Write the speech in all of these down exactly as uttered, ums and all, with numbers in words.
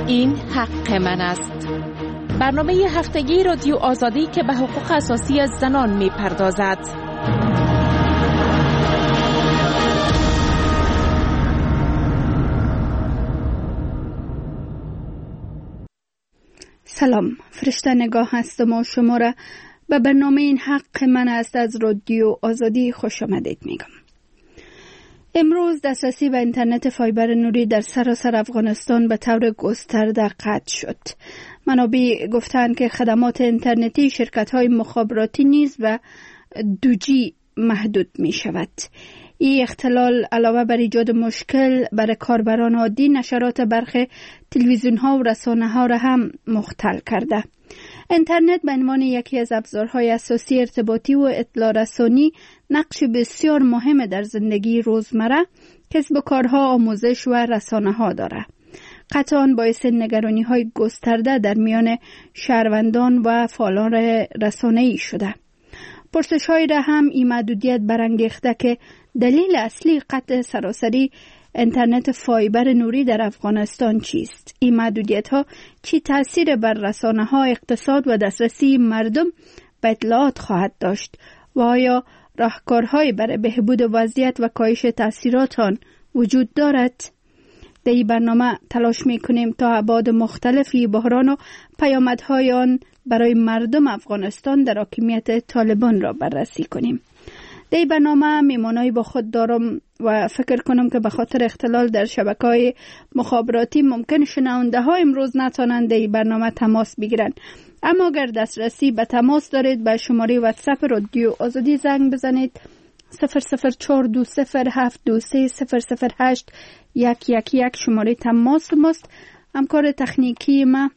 این حق من است. برنامه هفتگی رادیو آزادی که به حقوق اساسی زنان می پردازد. سلام، فرشته نگاه هستم و شما را به برنامه این حق من است از رادیو آزادی خوش آمدید میگم. امروز دسترسی به اینترنت فایبر نوری در سراسر افغانستان به طور گسترده قطع شد. منابع گفتند که خدمات اینترنتی شرکت‌های مخابراتی نیز به دو جی محدود می شود. این اختلال علاوه بر ایجاد مشکل برای کاربران عادی، نشرات برخی تلویزیون‌ها و رسانه‌ها را هم مختل کرده. اینترنت به عنوان یکی از ابزارهای اساسی ارتباطی و اطلاع رسانی نقش بسیار مهم در زندگی روزمره، کسب و کارها، آموزش و رسانه‌ها دارد. قطعاً باعث نگرانی‌های گسترده در میان شهروندان و فعالان رسانه‌ای شده. پرسش‌هایی را هم این محدودیت برانگیخته که دلیل اصلی قطع سراسری اینترنت فایبر نوری در افغانستان چیست؟ این محدودیت‌ها چی تأثیر بر رسانه‌ها، اقتصاد و دسترسی مردم به اطلاعات خواهد داشت و آیا راهکارهایی برای بهبود وضعیت و کاهش تأثیرات آن وجود دارد؟ در این برنامه تلاش می‌کنیم تا ابعاد مختلفی بحران و پیامدهای آن برای مردم افغانستان در حاکمیت طالبان را بررسی کنیم. در این برنامه میمانایی با خود دارم و فکر کنم که به خاطر اختلال در شبکه‌های مخابراتی ممکن شنونده ها امروز نتوانند در این برنامه تماس بگیرند. اما اگر دسترسی به تماس دارید به شماره واتساپ رادیو آزادی زنگ بزنید صفر صفر چهار دو صفر هفت دو سه صفر صفر هشت یک یک یک شماره تماس ماست. همکار تکنیکی ما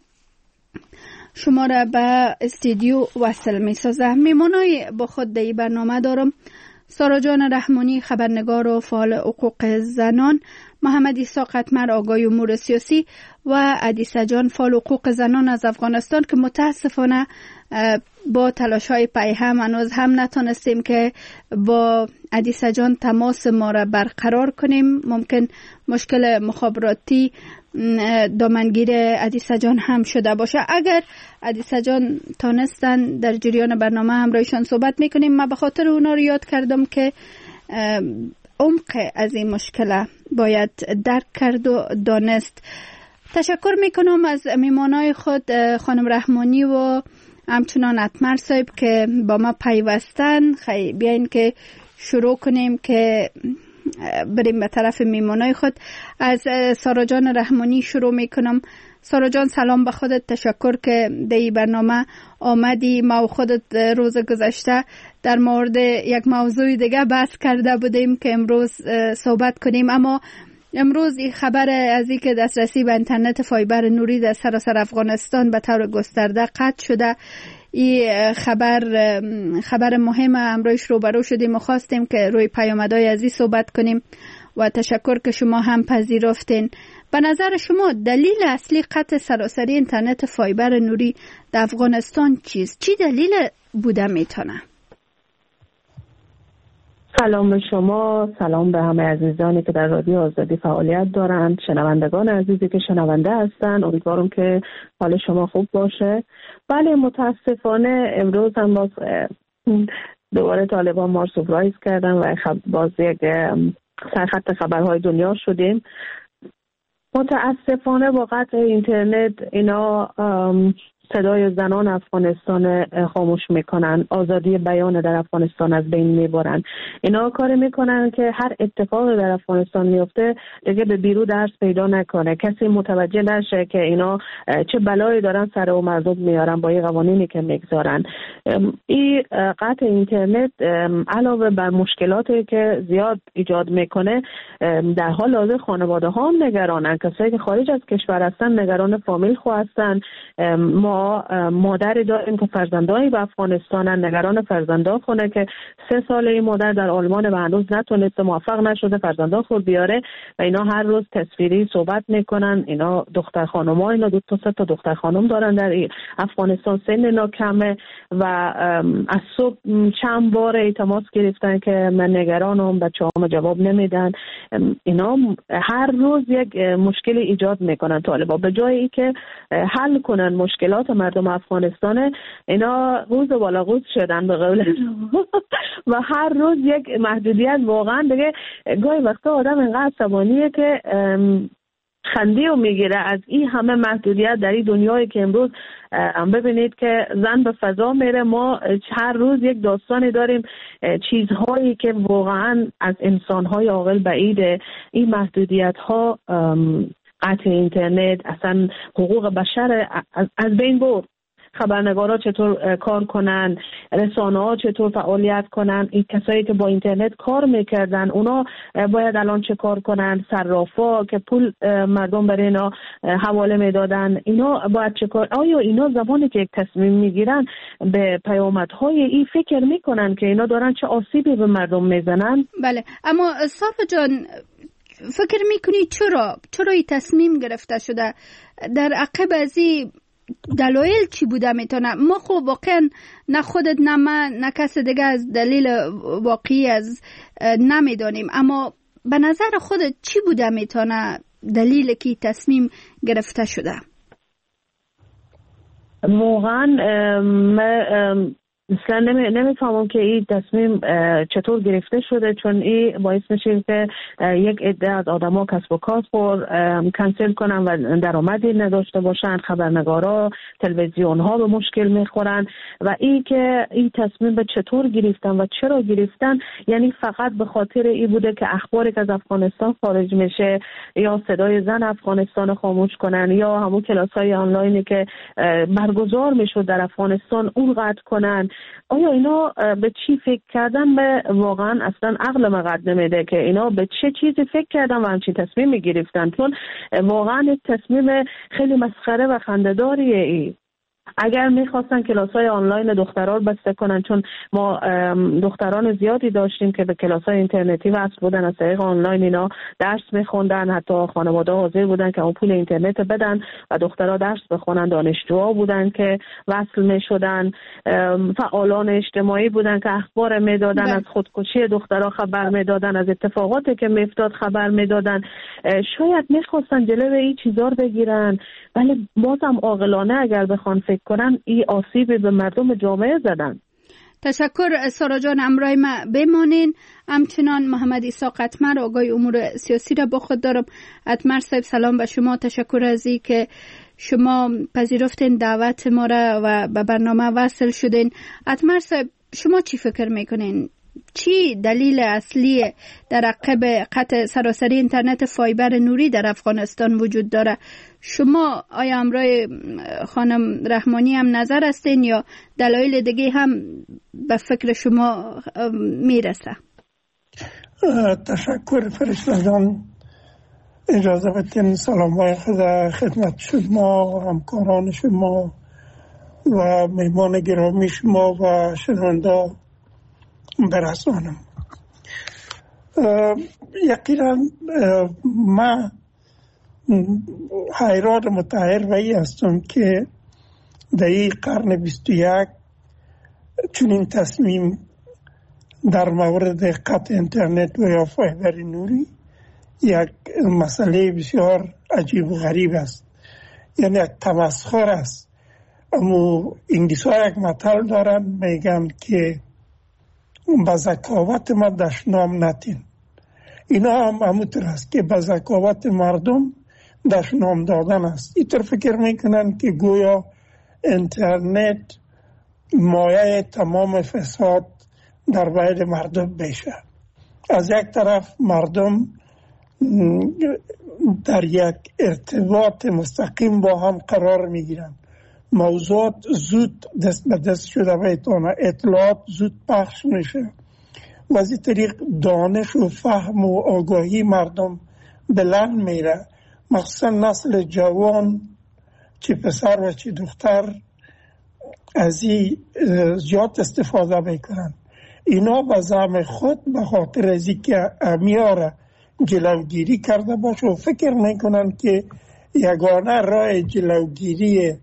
شما را به استودیو وصل می سازه. میمانای با خود در این برنامه دارم سارا جان رحمانی، خبرنگار و فعال حقوق زنان، محمد عیسی قطمر، آگاه امور سیاسی و عدیسه جان، فعال حقوق زنان از افغانستان که متاسفانه با تلاش‌های پیهم هنوز هم نتونستیم که با عدیسه جان تماس ما را برقرار کنیم. ممکن مشکل مخابراتی دامنگیر عدیسه جان هم شده باشه. اگر عدیسه جان تانستن در جریان برنامه همراهشان صحبت میکنیم. من به خاطر اونا رو یاد کردم که عمق از این مشکل باید درک کرد و دانست. تشکر میکنم از میمانای خود خانم رحمانی و همچنان اتمر صاحب که با ما پیوستن. خیلی بیاین که شروع کنیم که بریم به طرف میمانای خود. از سارا جان رحمانی شروع میکنم. سارا جان سلام به خودت، تشکر که در این برنامه آمدی. ما و خودت روز گذشته در مورد یک موضوع دیگه بحث کرده بودیم که امروز صحبت کنیم، اما امروز این خبر از این که دسترسی به اینترنت فایبر نوری در سراسر افغانستان به طور گسترده قطع شده، این خبر خبر مهم امروز روبرو شدیم و خواستیم که روی پیامدهای از این صحبت کنیم و تشکر که شما هم پذیرفتین. به نظر شما دلیل اصلی قطع سراسری اینترنت فایبر نوری در افغانستان چیست؟ چی دلیل بوده میتونه؟ سلام به شما، سلام به همه عزیزانی که در رادیو آزادی فعالیت دارند، شنوندگان عزیزی که شنونده هستند. امیدوارم که حال شما خوب باشه. بله، متاسفانه امروز هم باز دوباره طالبان ما رو سورپرایز کردن و باز یک سرخط خبرهای دنیا شدیم. متاسفانه با قطع اینترنت اینا صدای زنان افغانستان خاموش میکنن، آزادی بیان در افغانستان از بین میبرن. اینا کار میکنن که هر اتفاق در افغانستان میفته دیگه به بیرو درس پیدا نکنه، کسی متوجه نشه که اینا چه بلایی دارن سر و مردم میارن با این قوانینی که میگذارن. این قطع اینترنت علاوه بر مشکلاتی که زیاد ایجاد میکنه، در حال حاضر خانواده ها هم نگرانن. کسایی که خارج از کشور هستن نگران فامیل خو هستن. ما ما مادری داریم که فرزندایی به افغانستان، نگران فرزندا خونه که سه ساله این مادر در آلمان و هنوز نتونسته، موفق نشده فرزندا خود بیاره و اینا هر روز تصویری صحبت میکنن. اینا دختر خانم ها، اینا دو تا سه تا دختر خانم دارن در افغانستان، سن اینا کمه و از صبح چند بار التماس گرفتن که من نگرانم، بچه‌هام جواب نمیدن. اینا هر روز یک مشکل ایجاد میکنن طالبا. به جای اینکه حل کنن مشکلات مردم افغانستان، اینا روز بالا روز شدن به قول و هر روز یک محدودیت. واقعا دیگه گاهی وقتا آدم اینقدر عصبانیه که خنده رو میگیره از این همه محدودیت در این دنیایی که امروز ببینید که زن به فضا میره. ما هر روز یک داستانی داریم، چیزهایی که واقعا از انسانهای عاقل بعیده. این محدودیت ها، قطع اینترنت، اصلا حقوق بشر از بین برد. خبرنگارا چطور کار کنن، رسانه ها چطور فعالیت کنن، این کسایی که با اینترنت کار میکردن اونا باید الان چه کار کنن، صرافا که پول مردم برای اینا حواله میدادن اینا باید چه کار. آیا اینا زمانی که یک تصمیم میگیرن به پیامدهای این فکر میکنن که اینا دارن چه آسیبی به مردم میزنن؟ بله، اما صافا جان فکر میکنی چرا چرا این تصمیم گرفته شده؟ در عقب از این دلایل چی بوده میتونه؟ ما خب واقعا نه خودت نه من نه کس دیگه از دلیل واقعی از نمیدانیم، اما به نظر خودت چی بوده میتونه دلیل که تصمیم گرفته شده؟ واقعا من مثلا نمیفهمم که این تصمیم چطور گرفته شده، چون این باعث میشه که یک عده از آدما کسب و کار خور کنسل کنن و درآمدی نداشته باشن، خبرنگارا، تلویزیون ها به مشکل میخورن. و این که این تصمیم به چطور گرفتن و چرا گرفتن، یعنی فقط به خاطر این بوده که اخباری که از افغانستان خارج میشه یا صدای زن افغانستان خاموش کنن یا همون کلاس‌های آنلاینی که برگزار میشد در افغانستان اون قطع کنن. آیا اینا به چی فکر کردن؟ به واقعا اصلا عقل مقد نمیده که اینا به چه چیزی فکر کردن و همچین تصمیم گرفتن، چون واقعا تصمیم خیلی مسخره و خنده‌داریه. ای اگر میخواستن کلاس‌های آنلاین دخترها رو بسته کنن، چون ما دختران زیادی داشتیم که به کلاس‌های اینترنتی وصل بودن، از طریق آنلاین اینا درس میخوندن، حتی خانواده حاضر بودن که اون پول اینترنت بدن و دخترها درس بخونن. دانشجوها بودن که وصل میشدن، فعالان اجتماعی بودن که اخبار میدادن، از خودکشی دخترها خبر میدادن، از اتفاقاتی که میافتاد خبر میدادن. شاید میخواستن جلوی این چیزا رو بگیرن، ولی بازم عاقلانه اگر بخوان فکر کنن این آسیبی به مردم جامعه زدن. تشکر سارا جان، همراه ما بمانین. همچنان محمد عیسی قطمر، آگاه امور سیاسی را با خود دارم. قطمر صاحب سلام به شما، تشکر از این که شما پذیرفتین دعوت ما را و به برنامه وصل شدین. قطمر صاحب شما چی فکر میکنین؟ چی دلیل اصلی در عقب قطع سراسری اینترنت فایبر نوری در افغانستان وجود داره؟ شما آیا همراه خانم رحمانی هم نظر هستین یا دلایل دیگه هم به فکر شما میرسه؟ تشکر فرشته جان، اجازه بدین سلام های خود خدمت شما، همکاران شما و مهمان گرامی شما و شنونده برسانم. یقینا من حیران متحیر و ای هستم که در این قرن بیست و یک چنین تصمیم در مورد قطع اینترنت و یا فایبر نوری یک مسئله بسیار عجیب و غریب است، یعنی یک تمسخر است. اما انگلیس ها یک متل دارن میگن که به ذکاوت ما دشنام نتین. اینا هم همونطور است که به ذکاوت مردم دشنام دادن است. اینطور فکر میکنن که گویا اینترنت مایه تمام فساد در بین مردم بشه. از یک طرف مردم در یک ارتباط مستقیم با هم قرار میگیرن، موضوعات زود دست به دست شده بیتونه، اطلاعات زود پخش میشه و از این طریق دانش و فهم و آگاهی مردم بلند میره. مخصوصا نسل جوان، چه پسر و چه دختر، از این زیاد استفاده میکنن. اینا به زعم خود به خاطر از اینکه امیاره جلوگیری کرده باشه و فکر میکنن که یگانه راه جلوگیری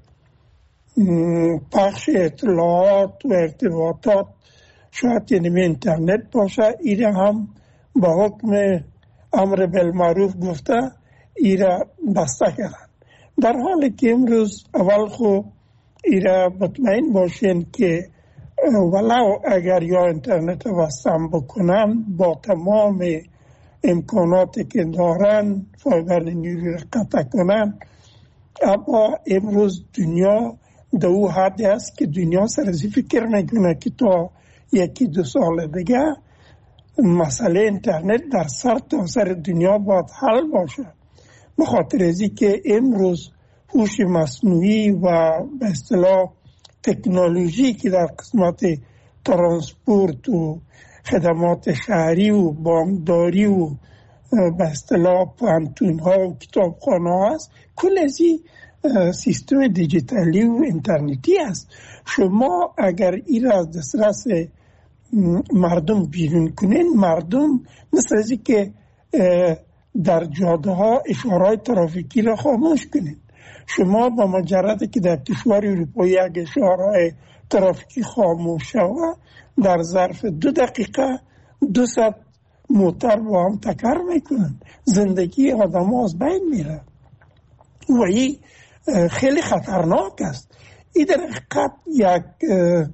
پخش اطلاعات و ارتباطات شاید یعنی اینترنت باشه. این هم با حکم امر بالمعروف گفته ایره بسته کردن، در حالی که امروز اول خو ایره مطمئن باشین که ولو اگر یا اینترنت وصل بکنن با تمام امکاناتی که دارن فایبر نیوری را قطع کنن، اما امروز دنیا در او حدی است که دنیا سرزی فکر میکنه که تا یکی دو سال دیگه مسئله اینترنت در سر تا سر دنیا باید حل باشه. به خاطر ازی که امروز هوش مصنوعی و به اصطلاح تکنولوژی که در قسمت ترانسپورت و خدمات شهری و بانکداری و به اصطلاح پانتون ها و کتابخانه ها است، کل از این سیستم دیجیتالی و اینترنتی است. شما اگر این را از دسترس مردم بیرون کنین، مردم مثل ازی که در جاده ها اشارهای ترافیکی را خاموش کنین. شما با مجرد که در کشور اروپایی اگه اشارهای ترافیکی خاموش شود، در ظرف دو دقیقه دو ست موتر با هم تکر میکنن، زندگی آدم ها از بین میره و این خیلی خطرناک است. این در حقیقت یک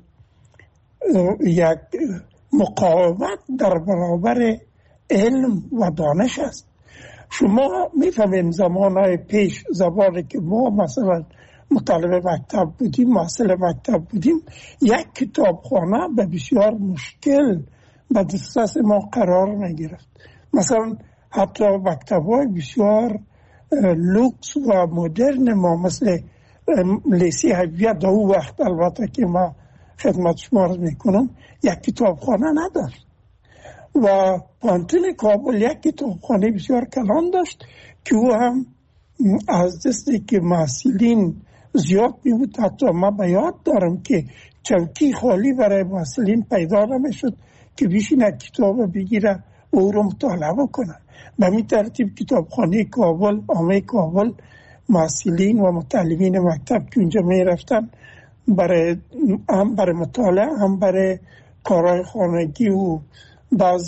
یک مقاومت در برابر علم و دانش است. شما میفهمین زمانهای پیش، زمانی که ما مثلا مطالب مکتب بودیم، محصل مکتب بودیم، یک کتابخانه به بسیار مشکل به دسترس ما قرار میگرفت. مثلا حتی مکتب‌های بسیار لوکس و مدرن ما مثل لیسی حبیه در اون وقت، البته که ما خدمت شما عرض میکنم، یک کتابخانه نداشت و پانتون کابل یک کتابخانه بسیار کلان داشت که او هم از دستی که محصلین زیاد می بود. حتی ما به یاد دارم که چوکی خالی برای محصلین پیدا نمیشد که بشینه کتاب بگیره و او رو مطالعه کنه. به می ترتیب کتابخانه کابل، عامه کابل، محصلین و مطالبین مکتب که اونجا می رفتن برای هم برای مطالعه هم برای کارهای خانگی و بعض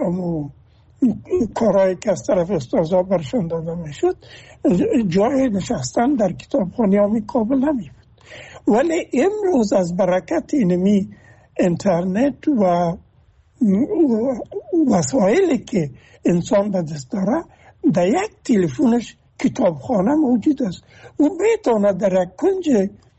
کارهایی که از طرف استازها برشان داده می شد، جای نشستن در کتابخانه عامه کابل نمی بود. ولی امروز از برکت اینمی اینترنت و وسایلی که انسان به دست داره، در یک تلفنش کتابخانه موجود است. او میتونه در یک کنج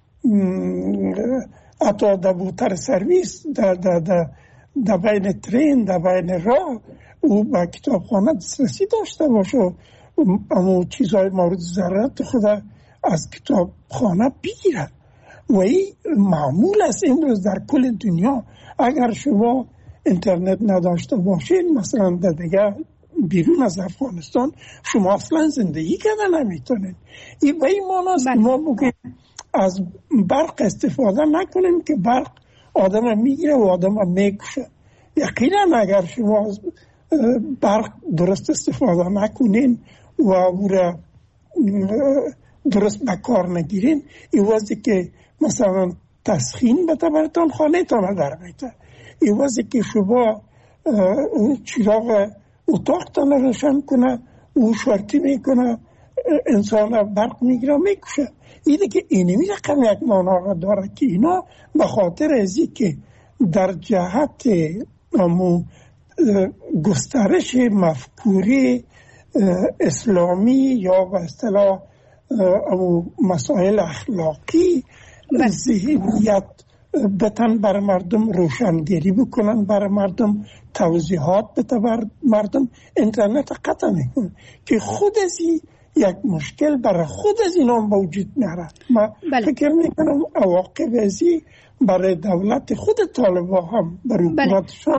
حتی در بوتر سرویس، در, در, در, در بین ترین، در بین راه، او با کتابخانه دسترسی داشته باشه، اما چیزهای مورد ضرورت خود از کتابخانه بگیره. و این معمول است امروز در کل دنیا. اگر شما اینترنت نداشته باشین، مثلا در دیگه بیرون از افغانستان، شما اصلا زندگی کردن نمیتونید. این به این معناست که ما بگیم از برق استفاده نکنیم که برق آدم میگیره و آدم میکشه. یقینا اگر شما برق درست استفاده نکنین و او را درست بکار نگیرین، این واسه که مثلا تسخین بده براتون خانه تان در میته، این واسه که شما چراغ اتاق تان روشن کنه، او شورتی میکنه، انسان برق میگیره میکشه. اینه که اینمی رقم یک مانا داره که اینا به خاطر ازی که در جهت امو گسترش مفکوری اسلامی یا به اصطلاح امو مسائل اخلاقی ذهنیت بتن بر مردم روشنگری بکنن، بر مردم توضیحات بتن بر مردم، اینترنت قطع میکنن که خود ازی یک مشکل برای خود از اینا موجود نره. ما بله. فکر میکنم عواقب ازی برای دولت خود طالبا هم برای حکومتشان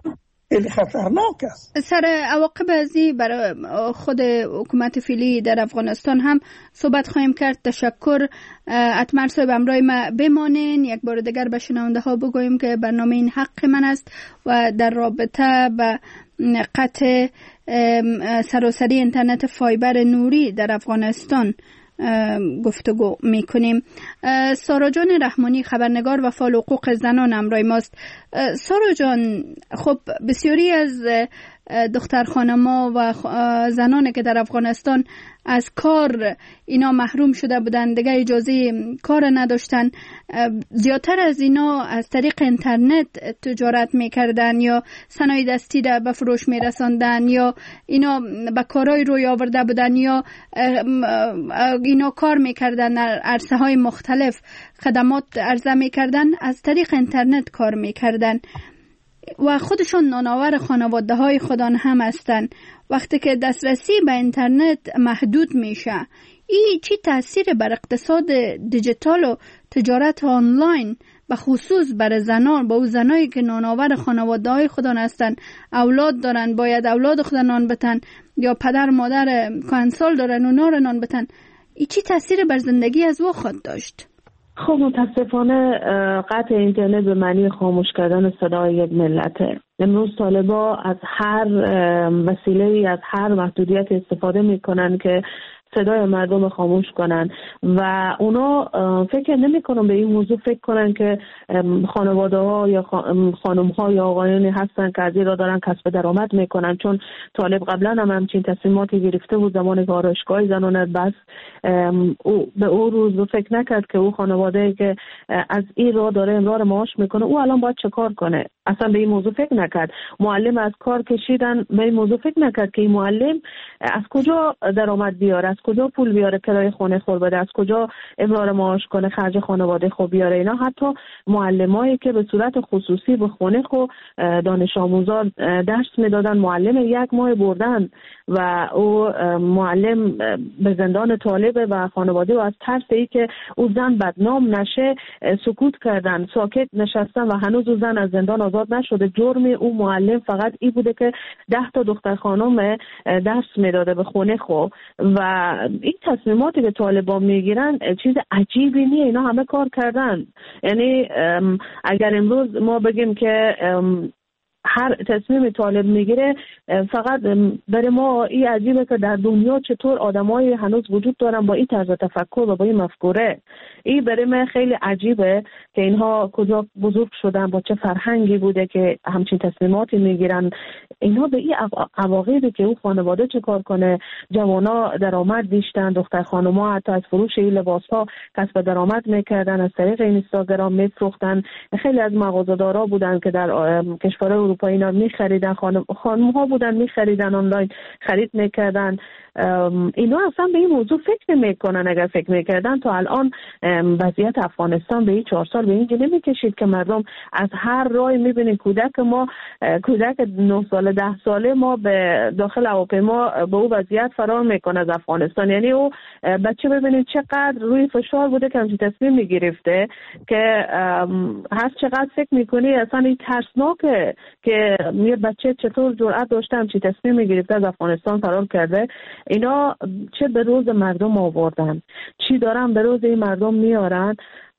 خیلی خطرناک است. سر عواقب ازی برای خود حکومت فعلی در افغانستان هم صحبت خواهیم کرد. تشکر. اتمر صاحب همراه ما بمانین. یک بار دیگر به شنونده ها بگویم که برنامه این حق من است و در رابطه به قطع سراسری اینترنت فایبر نوری در افغانستان گفتگو میکنیم. سارا جان رحمانی خبرنگار و فعال حقوق زنان همراه ماست. سارا جان، خب بسیاری از دختر خانما و زنانی که در افغانستان از کار اینا محروم شده بودن، دیگه اجازه کار نداشتن، زیادتر از اینا از طریق اینترنت تجارت میکردن یا صنایع دستی را به فروش میرساندن یا اینا به کارهای روی آورده بودن یا اینا کار میکردن در عرصه های مختلف، خدمات عرضه میکردن، از طریق اینترنت کار میکردن و خودشون نانآور خانواده های خودان هم هستن. وقتی که دسترسی به اینترنت محدود میشه، این چی تاثیر بر اقتصاد دیجیتال و تجارت آنلاین به خصوص بر زنان، با او زنایی که نانآور خانواده های خودان هستن، اولاد دارن، باید اولاد خودن نان بتن یا پدر مادر کهنسال دارن اونا رو نان بتن، این چی تاثیر بر زندگی از او خود داشت؟ خب متاسفانه قطع اینترنت به معنی خاموش کردن صدای یک ملته. امروز طالبا از هر وسیله، از هر محدودیت استفاده میکنن که صدای مردم خاموش کنن و اونا فکر نمی کنن به این موضوع فکر کنن که خانواده ها یا خانم ها یا آقایانی هستن که از این را دارن کسب درآمد میکنن. چون طالب قبلا هم همچین تصمیماتی گرفته بود زمان که آرایشگاه زنانه بس او به او روز فکر نکرد که او خانواده که از این را داره امرار معاش میکنه او الان باید چه کار کنه. اصلا به این موضوع فکر نکرد. معلم از کار کشیدن به این موضوع فکر نکرد که این معلم از کجا درآمد بیاره، از کجا پول بیاره کرایه خونه خور بده، از کجا امرار معاش کنه، خرج خانواده خو بیاره. اینا حتی معلمایی که به صورت خصوصی به خونه خو دانش آموزان درس میدادن معلم یک ماه بردن و او معلم به زندان طالب و خانواده و از ترس ای که او زن بدنام نشه سکوت کردن، ساکت نشستن و هنوز او زن از زندان آزاد نشده. جرم او معلم فقط ای بوده که ده تا دختر خانم درس میداده به خونه خو و این تصمیماتی که طالبان میگیرن چیز عجیبی نیه. اینا همه کار کردن. یعنی اگر امروز ما بگیم که هر تصمیم طالب میگیره فقط برای ما این عجیبه که در دنیا چطور آدمای هنوز وجود دارن با این طرز تفکر و با این مفکوره. این برای من خیلی عجیبه که اینها کجا بزرگ شدن، با چه فرهنگی بوده که همچین تصمیماتی میگیرن. اینها به این عواقبی که او خانواده چه کار کنه، جوانا درآمد داشتن، دختر خانوما حتی از فروش این لباس‌ها کسب درآمد میکردن، از طریق اینستاگرام میفروختن. خیلی از مغازه‌دارا بودن که در کشور اروپایی اینا می‌خریدن، خانم خانم‌ها بودن می‌خریدن، آنلاین خرید می‌کردن. اینا اصلا به این موضوع فکر نمی‌کنن. اگر فکر می‌کردن تا الان وضعیت افغانستان به این چهار سال به اینجا نمی‌کشید که مردم از هر راهی می‌بینید کودک ما، کودک نه ساله ده ساله ما به داخل هواپیما به او وضعیت فرار میکنه از افغانستان. یعنی او بچه ببینید چقدر روی فشار بوده که همچین تصمیم میگرفته که هر چقدر فکر میکنی اصلا این ترسناکه که یه بچه چطور جرأت داشته همچین تصمیم میگرفته از افغانستان فرار کرده. اینا چه به روز مردم آوردن، چی دارن به روز این مردم میارن.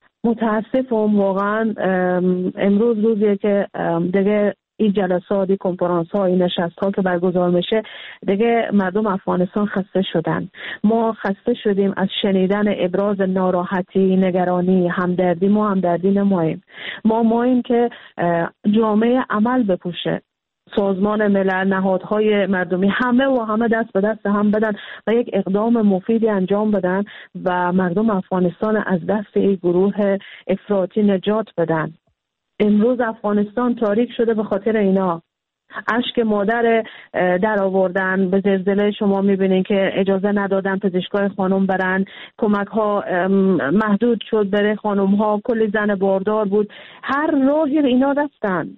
متاسفم واقعا. امروز روزیه که دیگه این جلسات، این کنفرانس ها، این نشست ها که برگزار میشه دیگه مردم افغانستان خسته شدن. ما خسته شدیم از شنیدن ابراز ناراحتی، نگرانی، همدردی. ما همدردی نماییم. ما ماییم که جامعه عمل بپوشه. سازمان ملل، نهادهای مردمی همه و همه دست به دست هم بدن و یک اقدام مفیدی انجام بدن و مردم افغانستان از دست این گروه افراطی نجات بدن. امروز افغانستان تاریک شده به خاطر اینا. اشک مادر در آوردن. به زلزله شما میبینین که اجازه ندادن پزشکای خانم برن، کمک ها محدود شد برای خانم ها، کلی زن باردار بود. هر راهی اینا رفتن.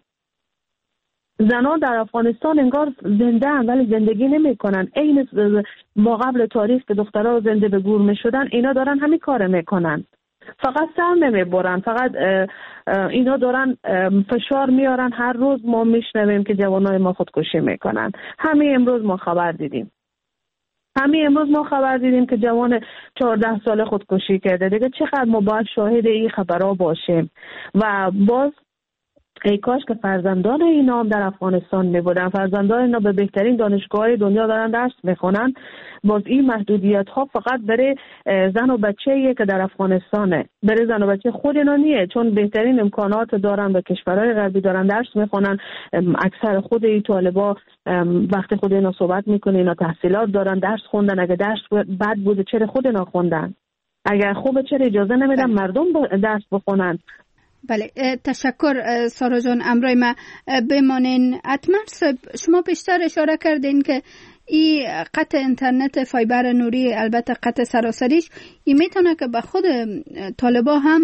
زنان در افغانستان انگار زنده هم ولی زندگی نمی کنن. این ما قبل تاریخ که دخترها زنده به گور می شدن اینا دارن همین کار میکنن. فقط سر نمیبرن، فقط اینا دارن فشار میارن. هر روز ما میشنویم که جوانای ما خودکشی میکنن. همین امروز ما خبر دیدیم همین امروز ما خبر دیدیم که جوان چهارده ساله خودکشی کرده. دیگه چقدر ما باید شاهد این خبرها باشیم؟ و باز ای کاش که فرزندان اینا هم در افغانستان می بودن. فرزندان اینا به بهترین دانشگاه دنیا دارن درس میخونن. باز این محدودیت ها فقط برای زن و بچه‌ایه که در افغانستانه، برای زن و بچه خود اینا نیه، چون بهترین امکانات دارن، به کشورهای غربی دارن درس میخونن. اکثر خود این طالبا وقتی خود اینا صحبت میکنه اینا تحصیلات دارن، درس خوندن. اگه درس بد بوده چرا خود اینا خوندن؟ اگر خوبه چرا اجازه نمیدن مردم درس بخونن؟ بله، تشکر سارا جان. امرای ما بمانین. اتمر صاحب، شما بیشتر اشاره کردین که این قطع اینترنت فایبر نوری، البته قطع سراسریش، این میتونه که به خود طالبا هم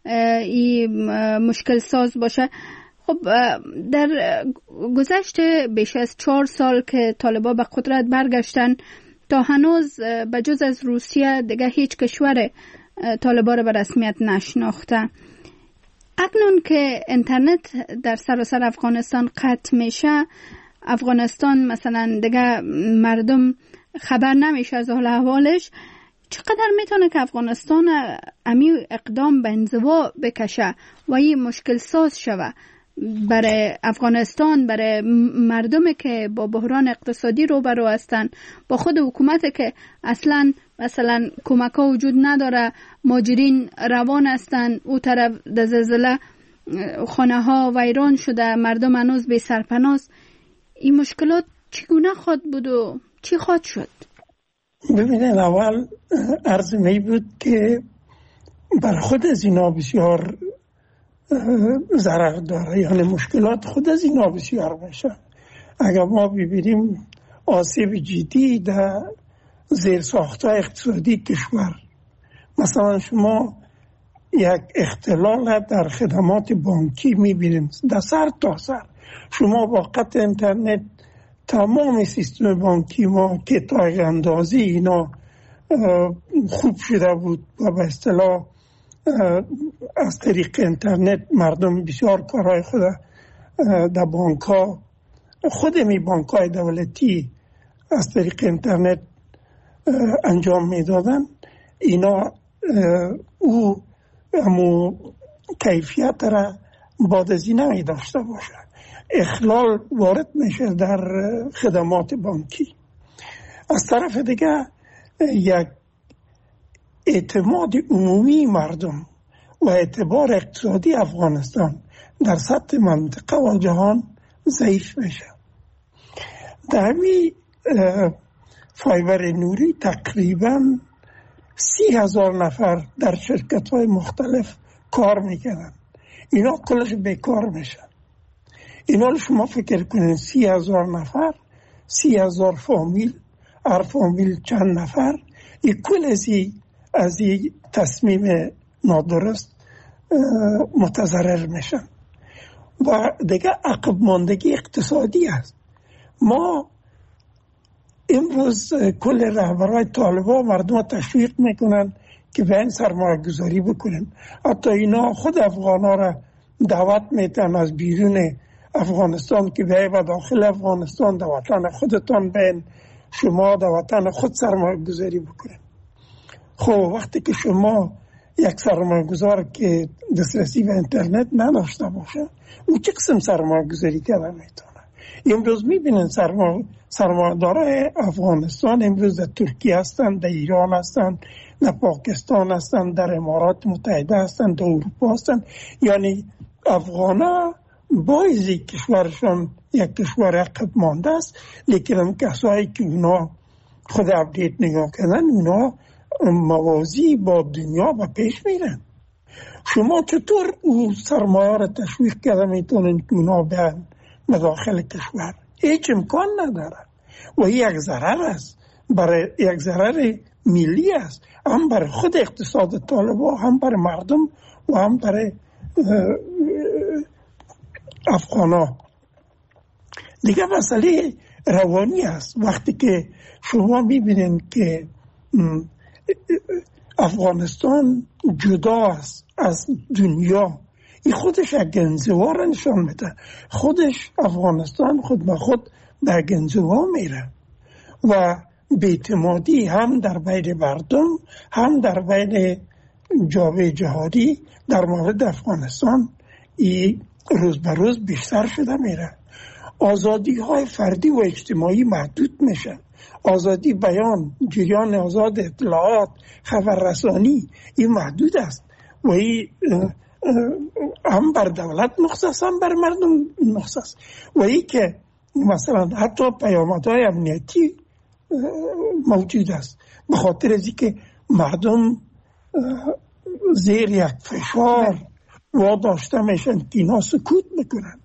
این مشکل ساز باشه. خب در گذشته بیش از چهار سال که طالبا به قدرت برگشتن، تا هنوز به جز از روسیه دیگه هیچ کشور طالبا رو به رسمیت نشناخته. اکنون که اینترنت در سراسر افغانستان قطع میشه، افغانستان مثلا دیگه مردم خبر نمیشه از حال احوالش، چقدر میتونه که افغانستان امی اقدام به انزوا بکشه و این مشکل ساز شوه برای افغانستان، برای مردمی که با بحران اقتصادی روبرو هستن، با خود حکومت که اصلا مثلا کمک ها وجود نداره، ماجرین روان هستن، او طرف در زلزله خانه ها ویران شده، مردم هنوز بی سرپناه. این مشکلات چگونه خواهد بود و چی خواهد شد؟ ببینید، اول عرض می بود که بر خود از اینا بسیار ضرر داره، یعنی مشکلات خود از اینا بسیار میشه. اگر ما ببینیم آسیب جدی در زیرساخت‌های اقتصادی کشور، مثلا شما یک اختلال در خدمات بانکی میبینیم در سر تا سر. شما با قطع اینترنت تمام سیستم بانکی ما که تایق اندازی اینا خوب شده بود و به اصطلاح از طریق اینترنت مردم بسیار کارهای خود در بانک ها، خود می بانک های دولتی از طریق اینترنت انجام می دادن. اینا او امو کیفیت را بعد از این نمی داشته باشه، اخلال وارد میشه در خدمات بانکی. از طرف دیگه یک اعتماد عمومی مردم و اعتبار اقتصادی افغانستان در سطح منطقه و جهان ضعیف میشه. در همین فایبر نوری تقریبا سی هزار نفر در شرکت های مختلف کار میکنن. اینا کلش بیکار میشن. اینا شما فکر کنین سی هزار نفر، سی هزار فامیل، هر فامیل چند نفر، این کل ازی از این تصمیم نادرست متضرر میشن و دیگه عقب ماندگی اقتصادی است. ما امروز کل رهبرای طالبان مردم تشویق میکنن که به این سرمایه گذاری بکنن. حتی اینا خود افغان ها را دعوت میتن از بیرون افغانستان که بیایی و داخل افغانستان در وطن خودتان بین شما در وطن خود سرمایه گذاری بکنن. خب وقتی که شما یک سرمایه گذار که دسترسی به اینترنت نداشته باشه، او چه قسم سرمایه گذاری کرده میتونه؟ امروز میبینن سرمایه سرمایه‌دارای افغانستان امروز در ترکیه هستن، در ایران هستن، در پاکستان هستن، در امارات متحده هستن، در اروپا هستن. یعنی افغانا بایزی کشورشان یک کشور عقب مانده است، لیکن کسایی که اونا خود اپدیت نگاه کردن اونا موازی با دنیا و پیش میرن. شما چطور او سرمایه را تشویق کرده میتونن که اونا بیان مداخل کشور؟ هیچ امکان نداره و یک ضرر است، برای یک ضرر ملی است، هم برای خود اقتصاد طالبان، هم برای مردم و هم برای افغانا. دیگه مسئله روانی است. وقتی که شما میبینین که افغانستان جدا است از دنیا. این خودش یک انزوا را نشان میده. خودش افغانستان خود به خود به یک انزوا میره و بی‌اعتمادی هم در بین مردم هم در بین جامعه جهانی در مورد افغانستان ای روز به روز بیشتر شده میره. آزادی های فردی و اجتماعی محدود میشه. آزادی بیان، جریان آزاد اطلاعات، خبررسانی این محدود است و این هم بر دولت مختص هم بر مردم مختص. و این که مثلا حتی پیامدهای امنیتی موجود است به خاطر از اینکه مردم زیر یک فشار واداشته میشن که اینا سکوت میکنن.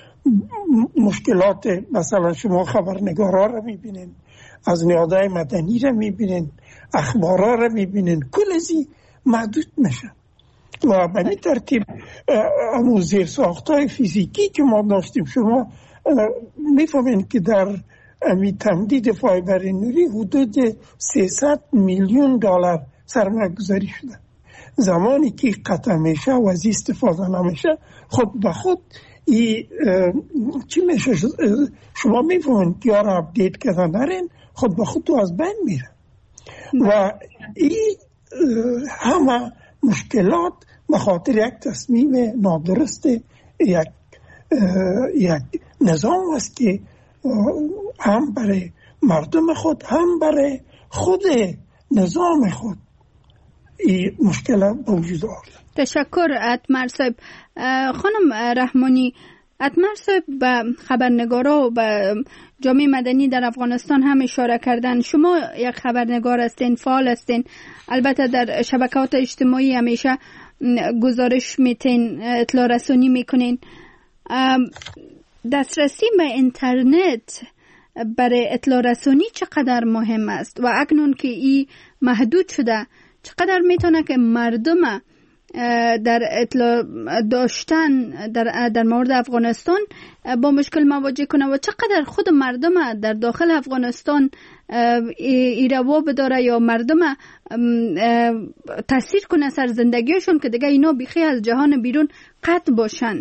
مشکلات مثلا شما خبرنگارا را میبینین، از نهادهای مدنی را میبینین، اخبارا را میبینین، کل ازی محدود میشن و به این ترتیب همون زیر ساختای فیزیکی که ما داشتیم شما میفهمین که در امی تمدید فایبر نوری حدود سیصد میلیون دلار سرمایه گذاری شده. زمانی که قطع میشه و از استفاده نمیشه خود به خود ای چی میشه؟ شما میفهمین که یارا اپدیت کردن نرین خود به خود تو از بین میره و این همه مشکلات به خاطر یک تصمیم نادرست یک یک نظام است که هم برای مردم خود هم برای خود نظام خود این مشکل وجود آورد. تشکر اتمر صاحب. خانم رحمانی، اتمر صاحب به خبرنگارا و به جامعه مدنی در افغانستان هم اشاره کردن. شما یک خبرنگار هستین، فعال هستین، البته در شبکات اجتماعی همیشه گزارش میتین، اطلاع رسانی میکنین. دسترسی به اینترنت برای اطلاع رسانی چقدر مهم است و اکنون که این محدود شده چقدر میتونه که مردم در اطلاع داشتن در, در مورد افغانستان با مشکل مواجه کنه و چقدر خود مردم در داخل افغانستان ایروا بداره یا مردم تاثیر کنه سر زندگیشون که دیگه اینا بیخی از جهان بیرون قطع باشن.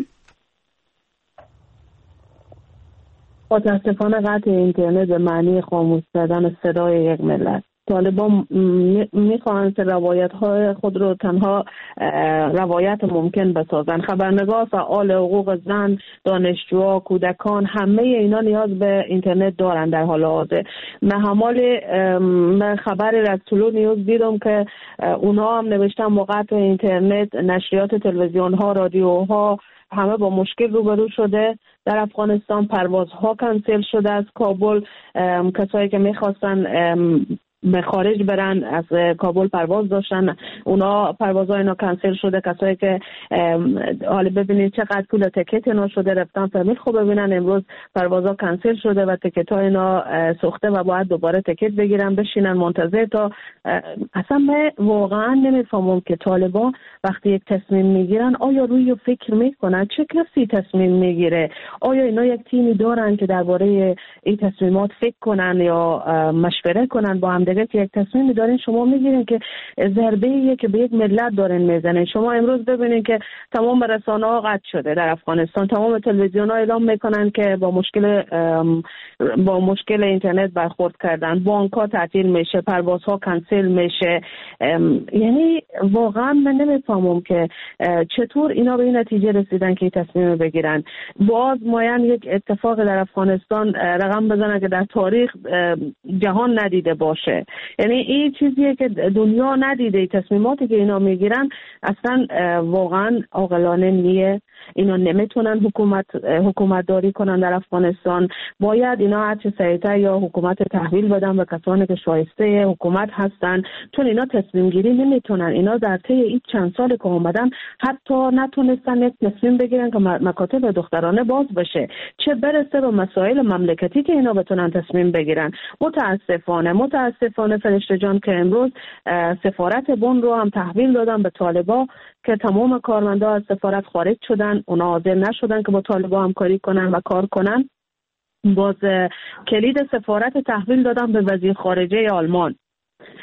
متاسفانه قطع اینترنت به معنی خاموش کردن صدای یک ملت. طالبان میخواهند که روایت های خود رو تنها روایت ممکن بسازن. خبرنگار، فعال حقوق زن، دانشجوها، کودکان، همه اینا نیاز به اینترنت دارن در حال حاضر. من همال خبر از طلوع نیوز دیدم که اونا هم نوشتن با قطع اینترنت نشریات تلویزیون ها، رادیوها همه با مشکل روبرو شده. در افغانستان پروازها کنسل شده از کابل. کسایی که میخواستن به خارج برن از کابل پرواز داشتن، اونا پروازها اینا کنسل شده. کسایی که حالا ببینید چقدر پول تیکت اینا شده رفتن فهمید خب ببینن امروز پروازها کنسل شده و تیکت ها اینا سوخته و باید دوباره تیکت بگیرن بشینن منتظر تا. اصلا من واقعا نمیفهمم که طالبان وقتی یک تصمیم میگیرن آیا روی فکر میکنن چه کسی تصمیم میگیره؟ آیا اینا یک تیمی دارن که درباره این تصمیمات فکر کنن یا مشوره کنن با هم دیگه که یک تصمیم دارین شما میگیرین که ضربه ایه که به یک ملت دارین میزنین؟ شما امروز ببینین که تمام رسانه‌ها قطع شده در افغانستان، تمام تلویزیون‌ها اعلام میکنن که با مشکل با مشکل اینترنت برخورد کردن، بانک‌ها تعطیل میشه، پروازها کنسل میشه. یعنی واقعا من نمیفهمم که چطور اینا به این نتیجه رسیدن که تصمیم بگیرن. باز ماین یک اتفاق در افغانستان رقم بزنه که در تاریخ جهان ندیده باشه. یعنی این چیزیه که دنیا ندیده. تصمیماتی که اینا میگیرن اصلا واقعا عاقلانه نیه. اینا نمیتونن حکومت حکومت داری کنن در افغانستان. باید اینا هر چه سریعتر یا حکومت تحویل بدن به کسانی که شایسته حکومت هستن، چون اینا تصمیم گیری نمیتونن. اینا در طی این چند سال که اومدن حتی نتونستن یک تصمیم بگیرن که مکاتب دخترانه باز بشه، چه برسه به مسائل مملکتی که اینا بتونن تصمیم بگیرن. متاسفانه متاسفانه فرشته جان که امروز سفارت بن رو هم تحویل دادن به طالبا که تمام کارمندا از سفارت خارج شدن. اونا حاضر نشدن که با طالبا همکاری کنن و کار کنن. باز کلید سفارت تحویل دادن به وزیر خارجه آلمان.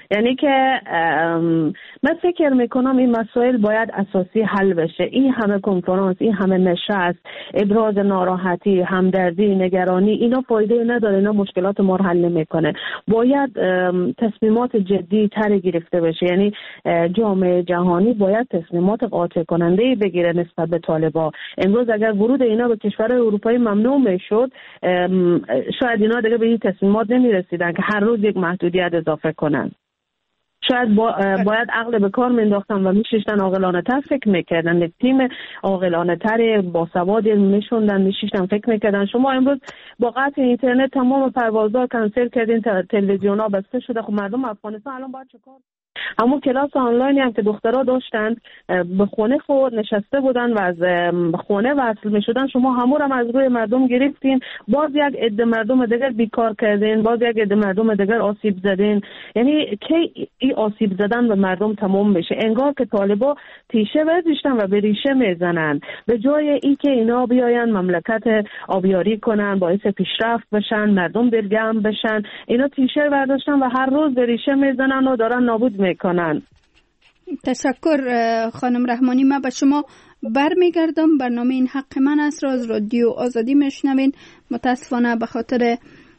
یعنی که من فکر میکنم این مسائل باید اساسی حل بشه. این همه کنفرانس، این همه نشست، ابراز ناراحتی، همدردی، نگرانی، اینا فایده نداره، اینا مشکلات ما رو حل نمیکنه. باید تصمیمات جدی تر گرفته بشه. یعنی جامعه جهانی باید تصمیمات قاطع کننده بگیره نسبت به طالبان. امروز اگر ورود اینا به کشورهای اروپایی ممنوع میشد، شاید اینا دیگه به این تصمیمات نمیرسیدن که هر روز یک محدودیت اضافه کنن. شاید با باید عقل به کار مینداختن و میشیشتن عاقلانه تر فکر میکردن، یک تیم عاقلانه تر با سواد میشوندن، میشیشتن فکر میکردن. شما امروز با قطع اینترنت تمام پروازها کنسل کردین، تلویزیون‌ها بسته شده. خب مردم افغانستان الان باید چیکار؟ همون کلاس آنلاینی هم که دخترها داشتن به خونه خود نشسته بودن و از خونه وصل می شدن، شما همون هم از روی مردم گرفتین. باز یک عده مردم دیگر بیکار کردین، باز یک عده مردم دیگر آسیب زدین. یعنی کی این آسیب زدن به مردم تمام میشه؟ انگار که طالبا تیشه برداشتن و به ریشه میزنن، به جای این که اینا بیاین مملکت آبیاری کنن، باعث پیشرفت بشن، مردم دلگرم بشن، اینا تیشه برداشتن و هر روز به ریشه میزنن و دارن نابود میکنن. تشکر خانم رحمانی. ما به شما برمیگردم. برنامه این حق من است را از رادیو آزادی میشنوین. متاسفانه به خاطر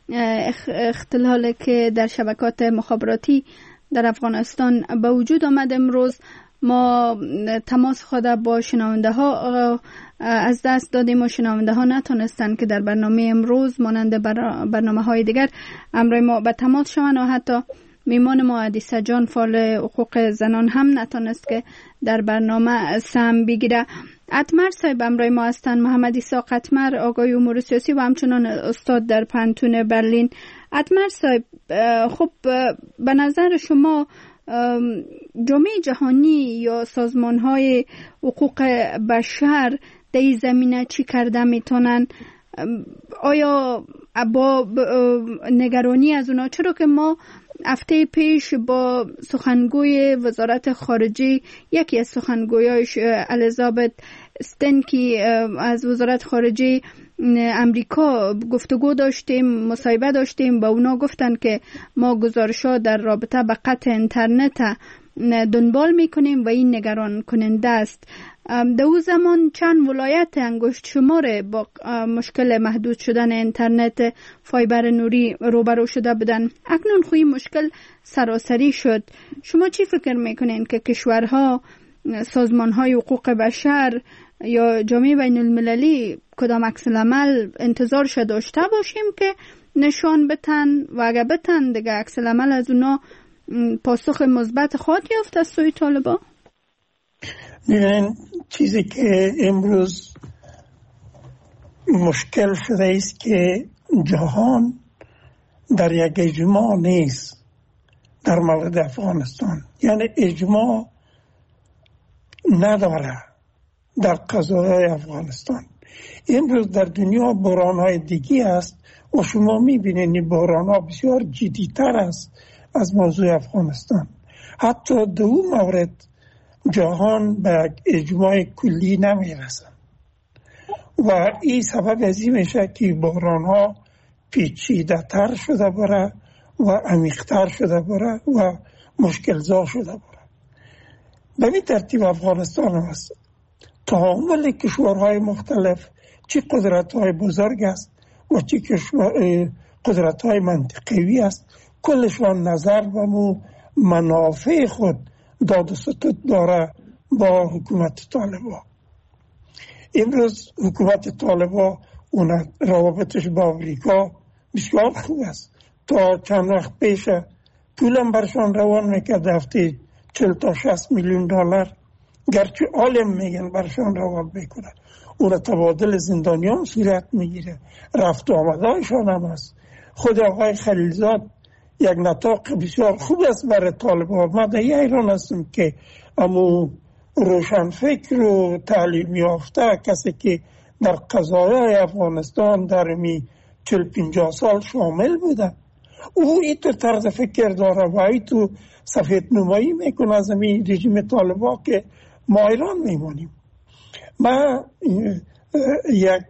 اختلالی که در شبکات مخابراتی در افغانستان به وجود آمد، امروز ما تماس خود با شنونده ها از دست دادیم و شنونده ها نتونستن که در برنامه امروز مانند برنامه های دیگر همراه ما به تماس شوند و حتی میمان ما عدیسه جان فعال حقوق زنان هم نتونست که در برنامه سهم بگیره. اتمر صاحب همراه ما هستن، محمد اسحاق اتمر، آقای امور سیاسی و همچنان استاد در پانتون برلین. اتمر صاحب، خب به نظر شما جامعه جهانی یا سازمان های حقوق بشر در این زمینه چی کرده میتونن؟ آیا با نگرانی از اونا، چرا که ما هفته پیش با سخنگوی وزارت خارجه، یکی از سخنگویاش الیزابت استنکی از وزارت خارجه امریکا گفتگو داشتیم، مصاحبه داشتیم. با اونا گفتن که ما گزارش‌ها در رابطه با قطع اینترنت دنبال میکنیم و این نگران کننده است. در او زمان چند ولایت انگشت شمار با مشکل محدود شدن اینترنت فایبر نوری روبرو شده بودن. اکنون خوی مشکل سراسری شد. شما چی فکر میکنین که کشورها، سازمانهای حقوق بشر یا جامعه بین المللی کدام عکس العمل انتظارش داشته باشیم که نشان بتن و اگه بتن دیگه عکس العمل از اونا پاسخ مثبت خواهد یافت از سوی طالبان؟ می‌بینین چیزی که امروز مشکل شده است که جهان در یک اجماع نیست در مورد افغانستان، یعنی اجماع نداره در قضایای افغانستان. امروز در دنیا بحران‌های دیگه است و شما می‌بینید بحران‌ها بسیار جدی‌تر است از موضوع افغانستان. حتی در اون مورد جهان به اجماع کلی نمیرسن و این سبب از این میشه که بحران ها پیچیده تر شده بره و عمیق‌تر شده بره و مشکل‌زا شده بره. به این ترتیب افغانستان هست تعامل کشورهای مختلف، چه قدرت‌های بزرگ است و چه قدرت‌های منطقوی است، کلشان نظر و مو منافع خود داد و ستد داره با حکومت طالبان. امروز حکومت طالبان اون روابطش با امریکا بسیار خوب است. تا چند وقت پیش پولم برشان روان میکرد هفته چل تا شصت میلیون دلار، گرچه عالم میگن برشان روان میکنه. اون تبادل زندانیان صورت میگیره، رفت و آمدایشان هم است. خود آقای خلیلزاد یک نطاق بسیار خوب است برای طالبان. ما در این ایران هستم که امو روشنفکر و تعلیم یافته کسی که در قضایای افغانستان در می چل پنجاه سال شامل بوده، او این تو طرز فکر داره و این تو سفید نمایی میکنه از این رژیم طالبان که ما ایران میمانیم. ما یک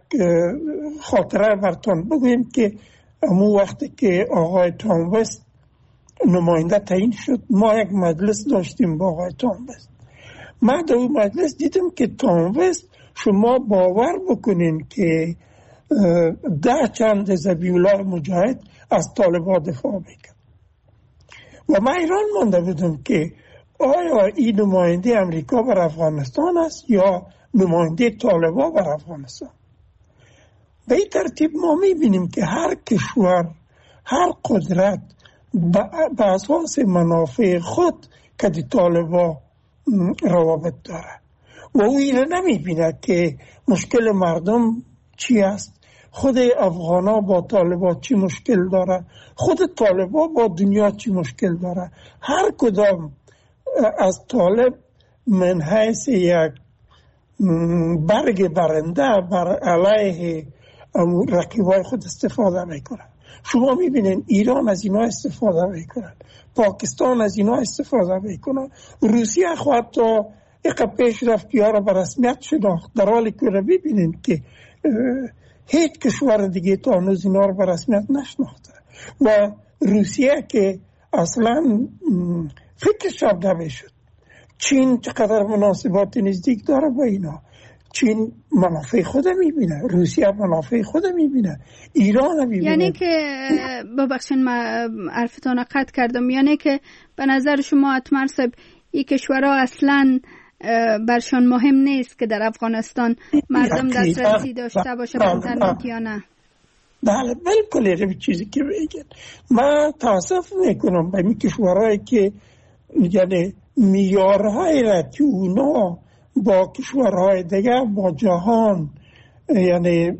خاطره براتون بگویم که امو وقتی که آقای تام وست نماینده تعیین شد. ما یک مجلس داشتیم با آقای تام وست. من در اون مجلس دیدم که تام وست، شما باور بکنین که ده چند زبیولای مجاهد از طالبان دفاع میکرد و من ایران مانده بودم که آیا این نماینده امریکا بر افغانستان است یا نماینده طالبان بر افغانستان. به این ترتیب ما میبینیم که هر کشور، هر قدرت به اساس منافع خود که دی طالبان روابط داره و او اینه نمیبینه که مشکل مردم چی است، خود افغانا با طالبان چی مشکل داره، خود طالبان با دنیا چی مشکل داره. هر کدام از طالب من حیث یک برگ برنده بر علیه رقیبای خود استفاده میکنه. شما میبینین ایران از اینا استفاده میکنن، پاکستان از اینا استفاده میکنه، روسیه خواهد تا اقا پیش رفت که ها را به رسمیت شناخت، در حالی که ببینین که هیچ کشور دیگه تا هنوز اینا را به رسمیت نشناخته و روسیه که اصلا فکرش هم نمیشد. چین چقدر مناسبات نزدیک داره با اینا. چین منافع خود میبینه، روسیه منافع خود میبینه، ایران میبینه. یعنی که ببخشید من حرفتان قطع کردم، یعنی که به نظر شما اتمر صاحب این کشورها اصلا برشان مهم نیست که در افغانستان مردم دسترسی داشته باشه به اینترنت یا نه؟ بله بالکل این چیزی که میگن. من تاسف میکنم به این کشورهایی که یعنی میارهای را که اونا با کشورهای دیگه با جهان یعنی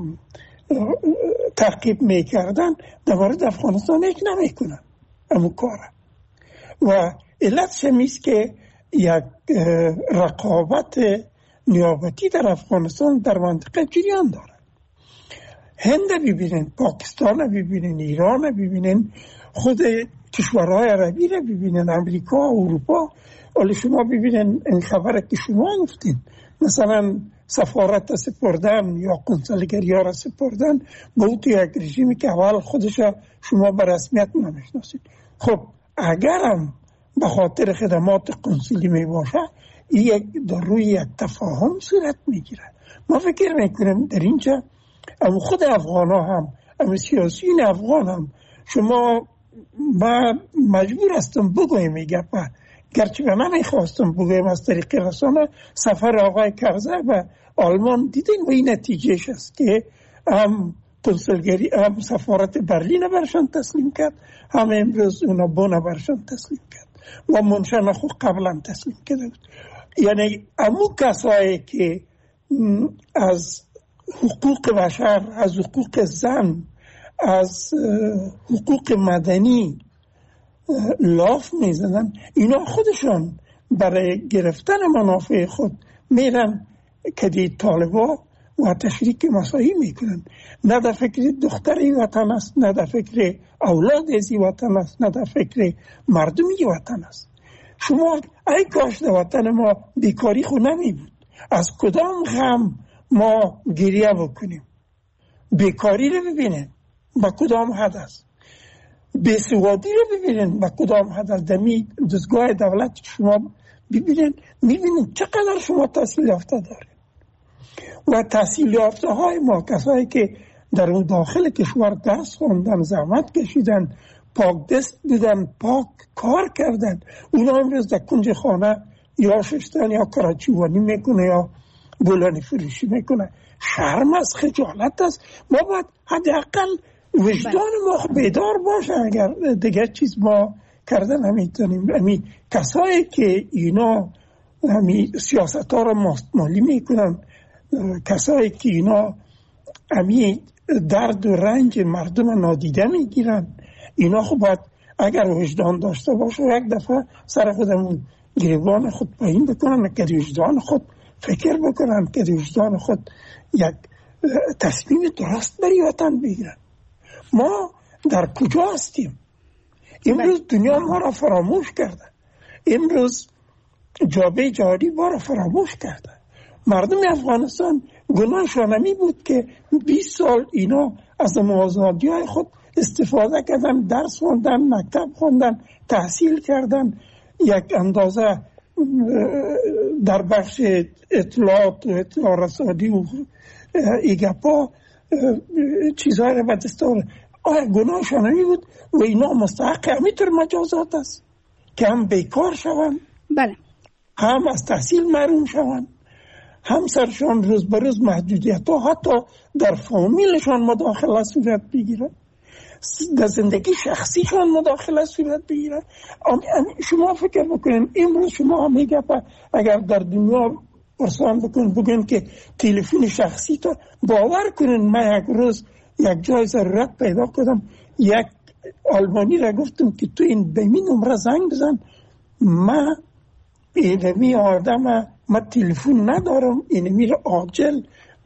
تعقیب میکردن، در مورد افغانستان هیچ نمیکنن امو کاره و علتش همیست که یک رقابت نیابتی در افغانستان در منطقه جریان داره. هند ببینن، پاکستان ببینن، ایران ببینن، خود کشورهای عربی را ببینن، امریکا، اروپا. ولی شما ببینن این خبره که شما گفتین، مثلا سفارت سپردن یا کنسولگری ها را سپردن به او تو یک رژیمی که اول خودش شما به رسمیت نمیشناسید. خب اگرم به خاطر خدمات کنسولی می باشه، یک در روی یک تفاهم صورت میگیره. ما فکر میکنم در اینجا اما خود افغان ها هم، اما سیاسیین افغان هم، شما ما مجبور هستم بگویم میگه با گرچه به من میخواستم بگویم از طریق رسانه، سفر آقای کرزی به آلمان دیدین و این نتیجهش است که هم کنسولگری هم سفارت برلین برشان تسلیم کرد، هم امروز اونا بون برشان تسلیم کرد و منشان خود قبلا تسلیم کرده بود. یعنی امو کسایی که از حقوق بشر، از حقوق زن، از حقوق مدنی لاف میزنن، اینا خودشان برای گرفتن منافع خود میرن که دی طالبا و تشریک مساعی میکنن. نه در فکر دختری وطن است، نه در فکر اولاد ازی وطن است، نه در فکر مردمی وطن است. شما ای کاش در وطن ما بیکاری خود نمی بود. از کدام غم ما گریه بکنیم؟ بیکاری رو ببینن با کدام حد است، بیسوادی رو ببینن با کدام حد است. دمی دستگاه دولت شما ببینن، میبینن چقدر شما تحصیل یافته دارید و تحصیل یافته های ما، کسایی که در اون داخل کشور درس خوندن، زحمت کشیدن، پاک دست بودن، پاک کار کردن، اونا امروز در کنج خانه یا ششتن یا کراچیوانی میکنه یا بولانی فروشی میکنه. شرم است، خجالت است. ما باید حداقل وجدان ما بیدار باشه. اگر دیگه چیز ما کردن نمیتونیم. همین کسایی که اینا همین سیاست ها را مالی میکنن، کسایی که اینا همین درد و رنج مردم نادیده میگیرن، اینا خب باید اگر وجدان داشته باشه یک دفعه سر خودمون گریبان خود پایین بکنن، که وجدان خود فکر بکنن، که وجدان خود یک تصمیم درست برای وطن بگیرن. ما در کجا هستیم؟ امروز دنیا ما را فراموش کرده. امروز جامعه جهانی ما را فراموش کرده. مردم افغانستان گناهشان نمی بود که بیست سال اینا از آزادی های خود استفاده کردن، درس خوندن، مکتب خوندن، تحصیل کردن، یک اندازه در بخش اطلاعات و اطلاع رسانی و ایگپا چیزهای را به دست آورد. آیا گناهشان همی بود و اینا مستحق همیتر مجازات است که هم بیکار شوند، بله، هم از تحصیل محروم شوند، هم سرشان روز به روز محدودیت ها حتی در فامیلشان مداخله صورت بگیرن، در زندگی شخصیشان مداخله صورت بگیرن. شما فکر بکنین امروز شما هم میگه اگر در دنیا پرسان بکن بگن که تلفن شخصی تا باور کنین، من یک روز یک جای ضرورت پیدا کردم، یک آلمانی را گفتم که تو این به می نمره زنگ بزن، من اینمی آدم من تلفن ندارم، اینمی را عاجل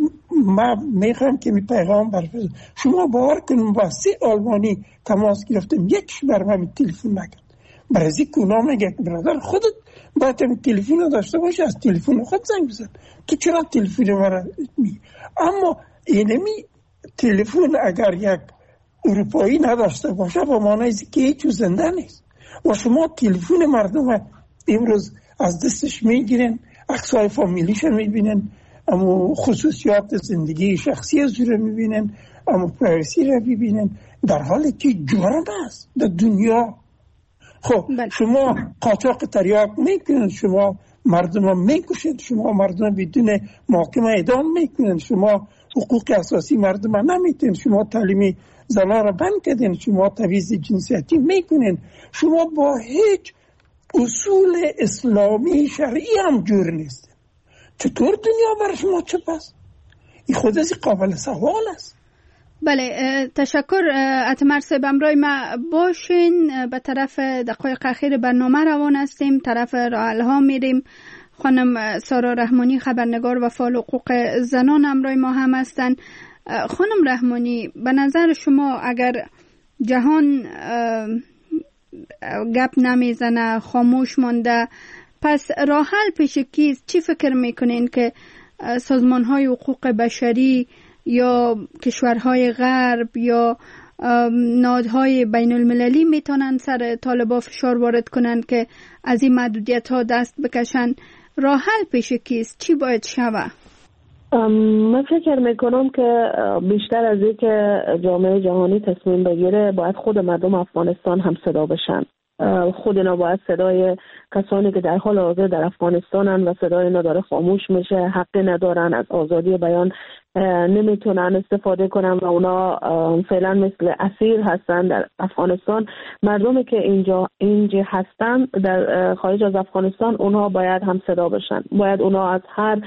من میخوام که می پیغام برفرستم. شما باور کنیم با سه آلمانی تماس گرفتم، یکش بر من تلفن نکرد. برای که اونا میگه برادر خودت باید هم تلفن داشته باشی، از تلفن خود زنگ بزن، تو چرا تلفن مرا می؟ اما اینمی تلفن اگر یک اروپایی نداشته باشه با معنی که هیچ زنده نیست. و شما تلفن مردم امروز از دستش میگیرن، عکسای فامیلیشون میبینن، اما خصوصیات زندگی شخصی از رو میبینن، اما پرایوسی رو میبینن، در حالی که جرم است در دنیا. خب بله. شما قاچاق تریاک میکنن، شما مردم میکشید، شما مردم بدون محاکمه اعدام میکنن، شما حقوق اساسی مردم نمیتین، شما تعلیم زنان را بند کردین، شما تبعیض جنسیتی میکنین، شما با هیچ اصول اسلامی شرعی هم جور نیست. چطور دنیا بر شما چه پس؟ این خود از قابل سوال است. بله، تشکر اتمر صاحب. امروی ما باشین، به طرف دقایق اخیر برنامه روان هستیم، طرف راه ها میریم. خانم سارا رحمانی خبرنگار و فعال حقوق زنان امروی ما هم هستن. خانم رحمانی، به نظر شما اگر جهان گپ نمیزنه، خاموش مانده، پس راه حل پیش کیست؟ چی فکر میکنین که سازمان های حقوق بشری یا کشورهای غرب یا نهادهای بین المللی میتونن سر طالبا فشار وارد کنن که از این محدودیت ها دست بکشن؟ راه حل پیش کیست؟ چی باید شوه؟ من فکر میکنم که بیشتر از این که جامعه جهانی تصمیم بگیره، باید خود مردم افغانستان هم صدا بشن. خود اینا باید صدای کسانی که در حال حاضر در افغانستانن و صدای اینا داره خاموش میشه، حقی ندارن، از آزادی بیان نمیتونن استفاده کنن و اونا فعلا مثل اسیر هستن در افغانستان. مردمی که اینجا اینجا هستن در خارج از افغانستان، اونها باید هم صدا بشن، باید اونا از هر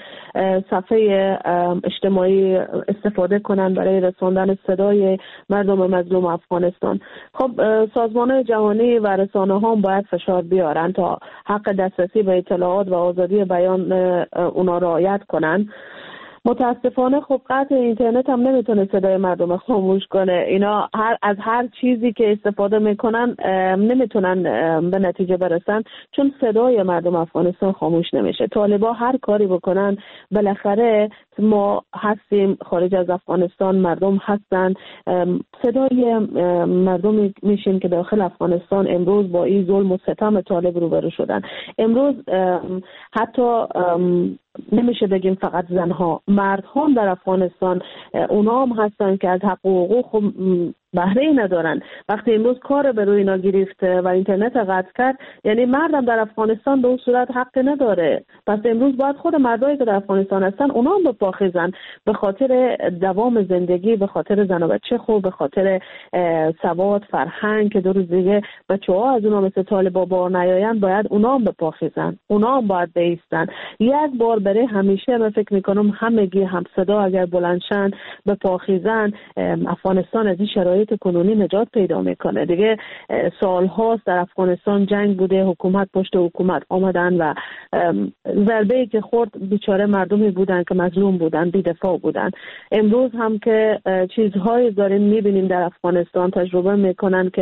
صفحه اجتماعی استفاده کنن برای رساندن صدای مردم مظلوم افغانستان. خب سازمان جهانی و رسانه ها باید فشار بیارن تا حق دسترسی به اطلاعات و آزادی بیان اونا رعایت کنن. متاسفانه خب قطع اینترنت هم نمیتونه صدای مردم خاموش کنه. اینا هر از هر چیزی که استفاده میکنن نمیتونن به نتیجه برسن، چون صدای مردم افغانستان خاموش نمیشه. طالبا هر کاری بکنن بالاخره ما هستیم، خارج از افغانستان مردم هستن، صدای مردم میشیم که داخل افغانستان امروز با این ظلم و ستم طالب روبرو شدن. امروز حتی نمیشه بگیم فقط زنها، مردها در افغانستان اونا هم هستن که از حق و حقوق بهره ندارن. وقتی امروز کار به روی اینا گرفت و اینترنت قطع کرد، یعنی مردم در افغانستان به اون صورت حق نداره. پس امروز باید خود مردایی که در افغانستان هستن اونا هم بپاخیزن به خاطر دوام زندگی، به خاطر زن و بچه خوب، به خاطر سواد، فرهنگ که دو روز دیگه بچه‌ها از اونا مثل طالبا بار نیاین، باید اونا هم بپاخیزن، اونا هم باید بایستن. یک بار برای همیشه من فکر میکنم همگی هم صدا اگر بلندشن بپاخیزن، افغانستان از این شرایط کنونی نجات پیدا میکنه. دیگه سال هاست در افغانستان جنگ بوده، حکومت پشت حکومت آمدن و ضربه‌ای که خورد بیچاره مردمی بودن که مظلوم بودن، بی‌دفاع بودن. امروز هم که چیزهایی داریم میبینیم در افغانستان، تجربه میکنن که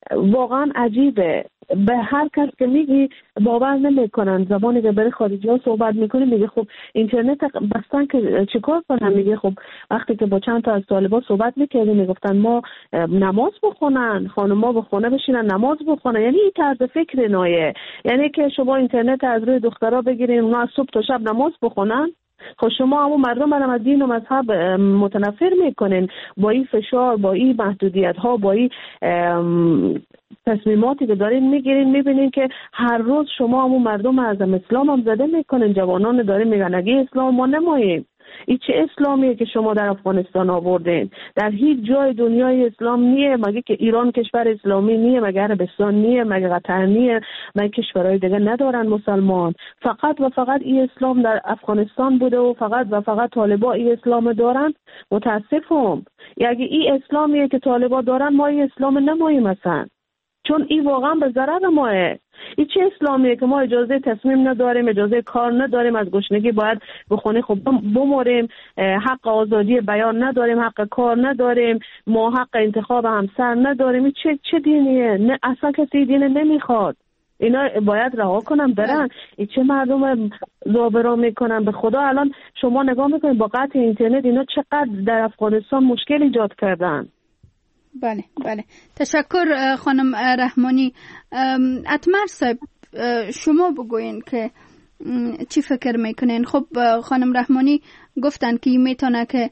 واقعا عجیبه. به هر کس که میگی باور نمیکنن. زبانی که برای خارجی ها صحبت میکنه میگه خب اینترنت بستن که چیکار کنن؟ میگه خب وقتی که با چند تا از طالبا صحبت میکردیم میگفتن ما نماز بخونن، خانم‌ها به خونه بشینن نماز بخونن. یعنی این طرز فکر نایه، یعنی که شما اینترنت از روی دخترها بگیرین اونا از صبح تا شب نماز بخونن. خب شما همون مردم برام از دین و مذهب متنفر میکنین با این فشار، با این محدودیت ها، با این تصمیماتی که دارین میگیرین. میبینین که هر روز شما همون مردم از اسلام هم زده میکنین. جوانان دارین میگن اگه اسلام ما نماییم. این چه اسلامیه که شما در افغانستان آوردین؟ در هیچ جای دنیای اسلام نیه. مگه که ایران کشور اسلامی نیه؟ مگه عربستان نیه؟ مگه قطر نیه؟ مگه کشورهای دیگه ندارن مسلمان؟ فقط و فقط این اسلام در افغانستان بوده و فقط و فقط طالبا این اسلام دارن؟ متاسفم. اگه این اسلامیه که طالبا دارن ما این اسلام نماییم اصلا، چون این واقعا به ضرر ماه. این چه اسلامیه که ما اجازه تصمیم نداریم، اجازه کار نداریم، از گشنگی باید به خونه خب بموریم، حق آزادی بیان نداریم، حق کار نداریم، ما حق انتخاب همسر نداریم. این چه چه دینیه؟ نه اصلا کسی دین نمیخواد. اینا باید رها کنن برن. این چه مردم زابرا میکنن به خدا. الان شما نگاه میکنید با قطع اینترنت اینا چقدر در افغانستان مشکل ایجاد کردن. بله بله، تشکر خانم رحمانی. اتمر صاحب شما بگوین که چی فکر میکنین؟ خب خانم رحمانی گفتن که میتونه که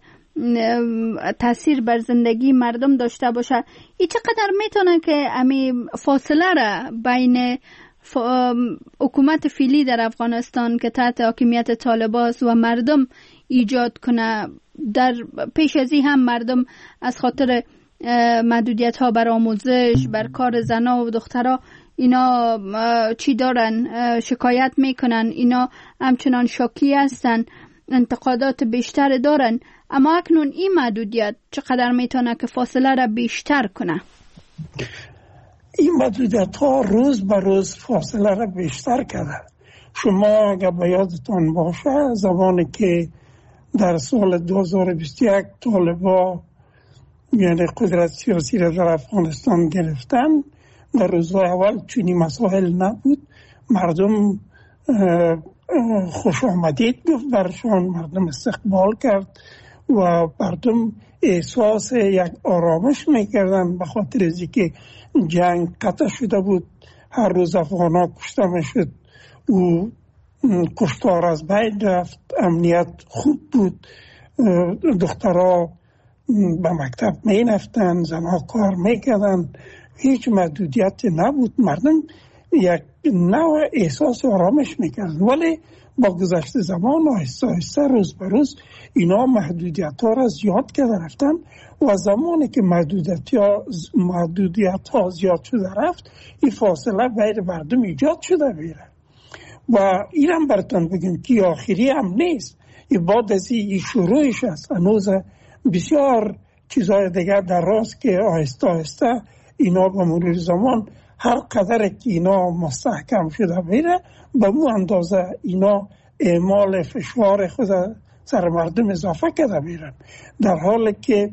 تاثیر بر زندگی مردم داشته باشه. این چقدر میتونه که امی فاصله را بین حکومت فعلی در افغانستان که تحت حاکمیت طالباست و مردم ایجاد کنه؟ در پیش از این هم مردم از خاطر محدودیت ها بر آموزش، بر کار زنا و دخترها اینا چی دارن؟ شکایت میکنن. اینا همچنان شاکی هستن، انتقادات بیشتر دارن. اما اکنون این محدودیت چقدر میتونه که فاصله را بیشتر کنه؟ این محدودیت ها روز به روز فاصله را بیشتر کرده. شما اگر به یادتان باشه زمانی که در سال دو هزار و بیست و یک طالبا یعنی قدرت سیاسی را در افغانستان گرفتن، در روزهای اول چنین مسائل نبود. مردم خوش آمدید گفت برشان، مردم استقبال کرد و مردم احساس یک آرامش میکردن به خاطر از که جنگ قطع شده بود. هر روز افغانا کشته میشد و کشتار از بین رفت، امنیت خوب بود، دخترها به مکتب می نفتن، زنها کار میکردن، هیچ محدودیت نبود. مردم یک نوع احساس آرامش میکردن. ولی با گذشت زمان آهسته آهسته روز به روز اینا محدودیت ها را زیاد کرده رفتن و زمانی که محدودیت ها, محدودیت ها زیاد شده رفت این فاصله بین مردم ایجاد شده بیره. و اینم براتون بگم که آخری هم نیست، این بعد از این شروعش است. هنوز بسیار چیزهای دیگر در راست که آهسته آهسته اینا به مرور زمان هر قدر که اینا مستحکم شده بیره به مو اندازه اینا اعمال فشار خود سر مردم اضافه کرده بیرن. در حالی که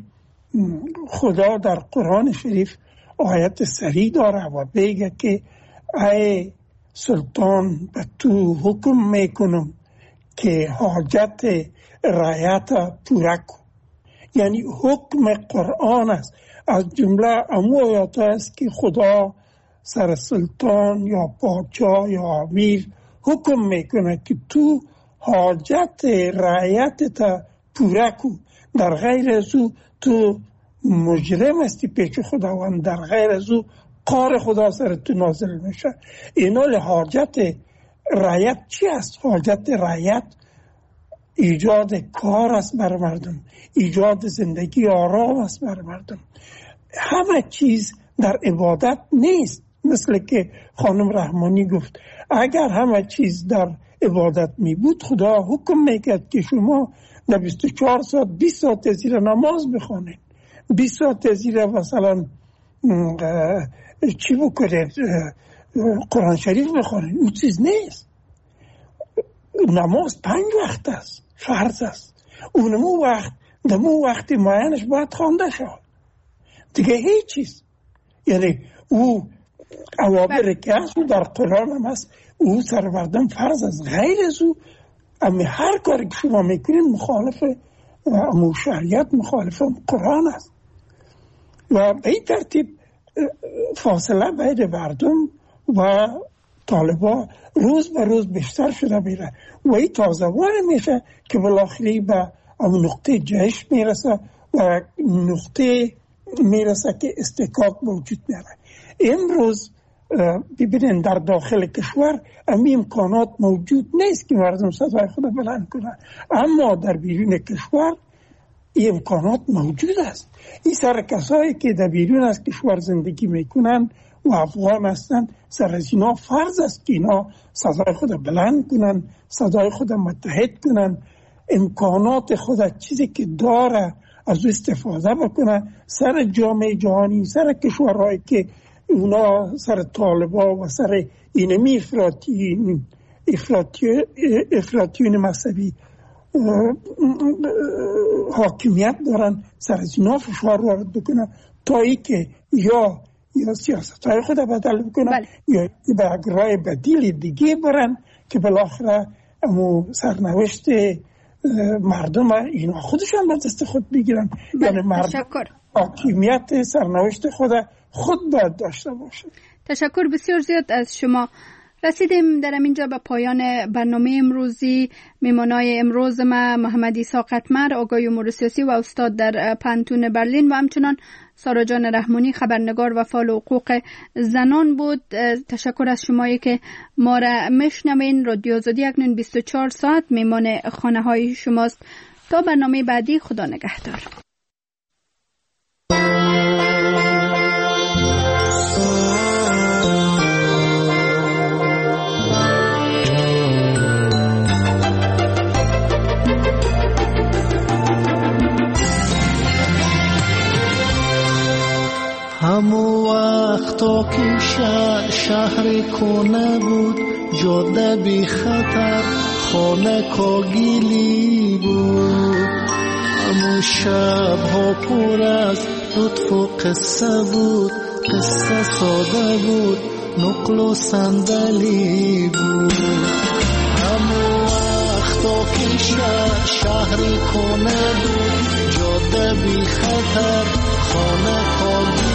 خدا در قرآن شریف آیت صریح داره و بگه که ای سلطان به تو حکم میکنم که حاجت رعیت پورا کن. یعنی حکم قرآن است. از جمله امو آیات است که خدا سر سلطان یا پادشاه یا امیر حکم میکنه که تو حاجت رعیت تا پورا کن. در غیر از او تو مجرم هستی پیش خداوند، در غیر از او قار خدا سر تو نازل میشه. اینا حاجت رعیت چی است؟ حاجت رعیت ایجاد کار است بر مردم، ایجاد زندگی آرام است بر مردم. همه چیز در عبادت نیست. مثل که خانم رحمانی گفت اگر همه چیز در عبادت می بود خدا حکم میکرد که شما در بیست و چهار ساعت بیست ساعت زیر نماز بخونید، بیست ساعت زیر مثلا چی بکنید، قرآن شریف بخونید. اون چیز نیست. نماز پنج وقت است، فرض است. اونمو وقت دمو وقت معینش باید خوانده شود، دیگه هیچ چیز. یعنی او اوامر که هست و در قرآن هم هست، او سربردن فرض از غیر از او اما هر کاری که شما میکنین مخالف امو شریعت، مخالف قرآن است. و به این ترتیب فاصله بین مردم و طالبان روز به روز بیشتر شده میره و این تازه‌وار میشه که بالاخره به اون نقطه جهش میرسه و نقطه میرسه که استحقاق موجود میره. امروز ببینن در داخل کشور امی امکانات موجود نیست که مردم صدای خود بلند کنن، اما در بیرون کشور این امکانات موجود است. این سر کسایی که در بیرون از کشور زندگی میکنن و افغان هستن، سر از اینا فرض است که اینا صدای خود بلند کنن، صدای خود متحد کنن، امکانات خود چیزی که داره از استفاده بکنن سر جامعه جهانی، سر کشورهایی که اونا سر طالبا و سر اینمی افراطیون افراطیون مذهبی حاکمیت دارن، سر از اینا فشار وارد بکنن تا ای که یا یا سیاست های خود بدل بکنن بله. یا به راه بدیل دیگه برن که بالاخره امو سرنوشت مردم اینا خودشان به دست خود بگیرن. بله. یعنی مردم حاکمیت سرنوشت خود خود باید داشته باشه. تشکر بسیار زیاد از شما. رسیدیم در اینجا به پایان برنامه امروزی. میمانای امروز ما محمد عیسی قطمر، آگاهی امور سیاسی و استاد در پانتون برلین و همچنان سارا جان رحمانی، خبرنگار و فعال حقوق زنان بود. تشکر از شمایی که ما را میشنوین. رادیو آزادی اکنون بیست و چهار ساعت میمان خانه های شماست. تا برنامه بعدی، خدا نگهدار. همو وقتا که شهر کنه بود، جاده بی خطر، خانه کاگیلی بود. همو شب ها پر از لطف و قصه بود، قصه ساده بود، نقل و صندلی بود. همو وقتا که شهر کنه بود، جاده بی خطر، خانه کاگیلی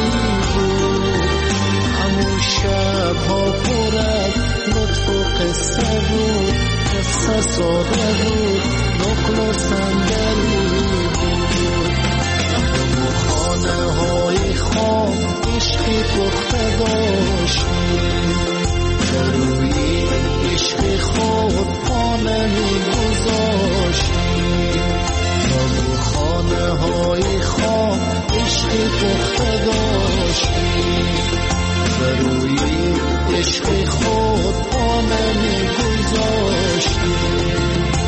شب ها پر از لطف و قصه بود، قصه ساده بود، نقل و صندلی بود. و خانه های خام عشقی پخته داشتیم، در روی عشق خود پا نمی گذاشتیم. و خانه های خام عشقی پخته داشتیم، روی عشق خود پا نمی گذاشتیم.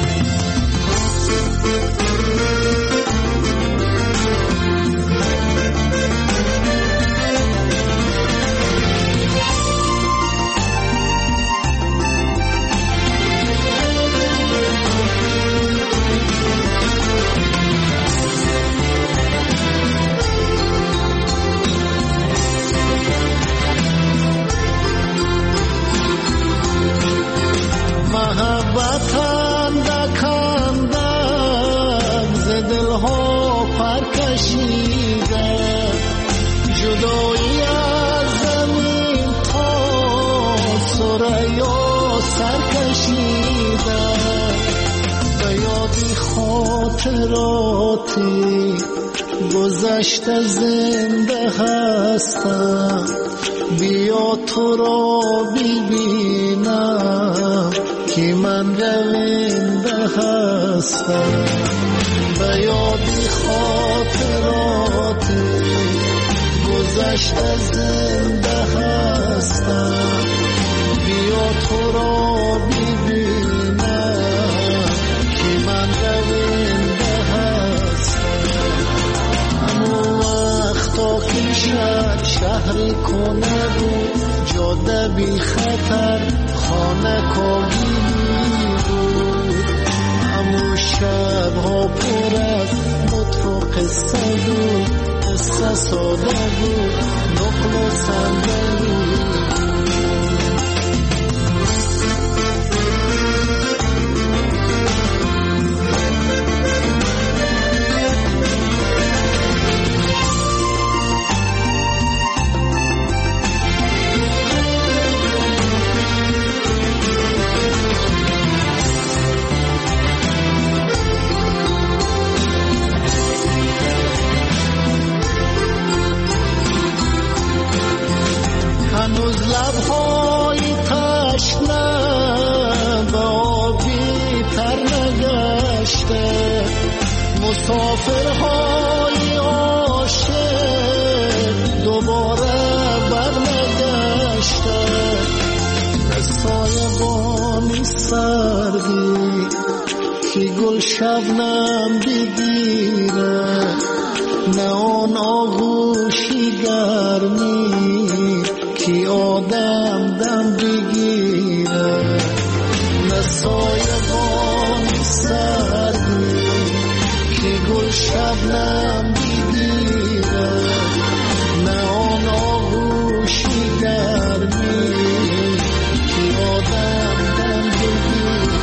جدایی از زمین تا سریا سر کشیده، به یادی خاطراتی گذشته زنده هستم. بیا تو را ببینم که من رونده هستم. به یادی خاطراتی گذشته زنده هستم. بیا تو را ببینم که من رونده هستم. همون وقتا که شهر شهری کنه بود، جاده بی خطر، خانه کاگیلی بود. همون شب ها پر از لطف و قصه بود، قصه ساده بود، نقل و صندلی هنوز لبهای تشنه به آبی تر نگشته مسافرهای عاشق دوباره بر نگشته به سایبانی سردی که گل شبنم بگیره نه آن آغوشی گرمی کی آدم دم بگیره نه سایبانی سردی کی گل شبنم بگیره نه آن آغوشی گرمی کی آدم دم بگیره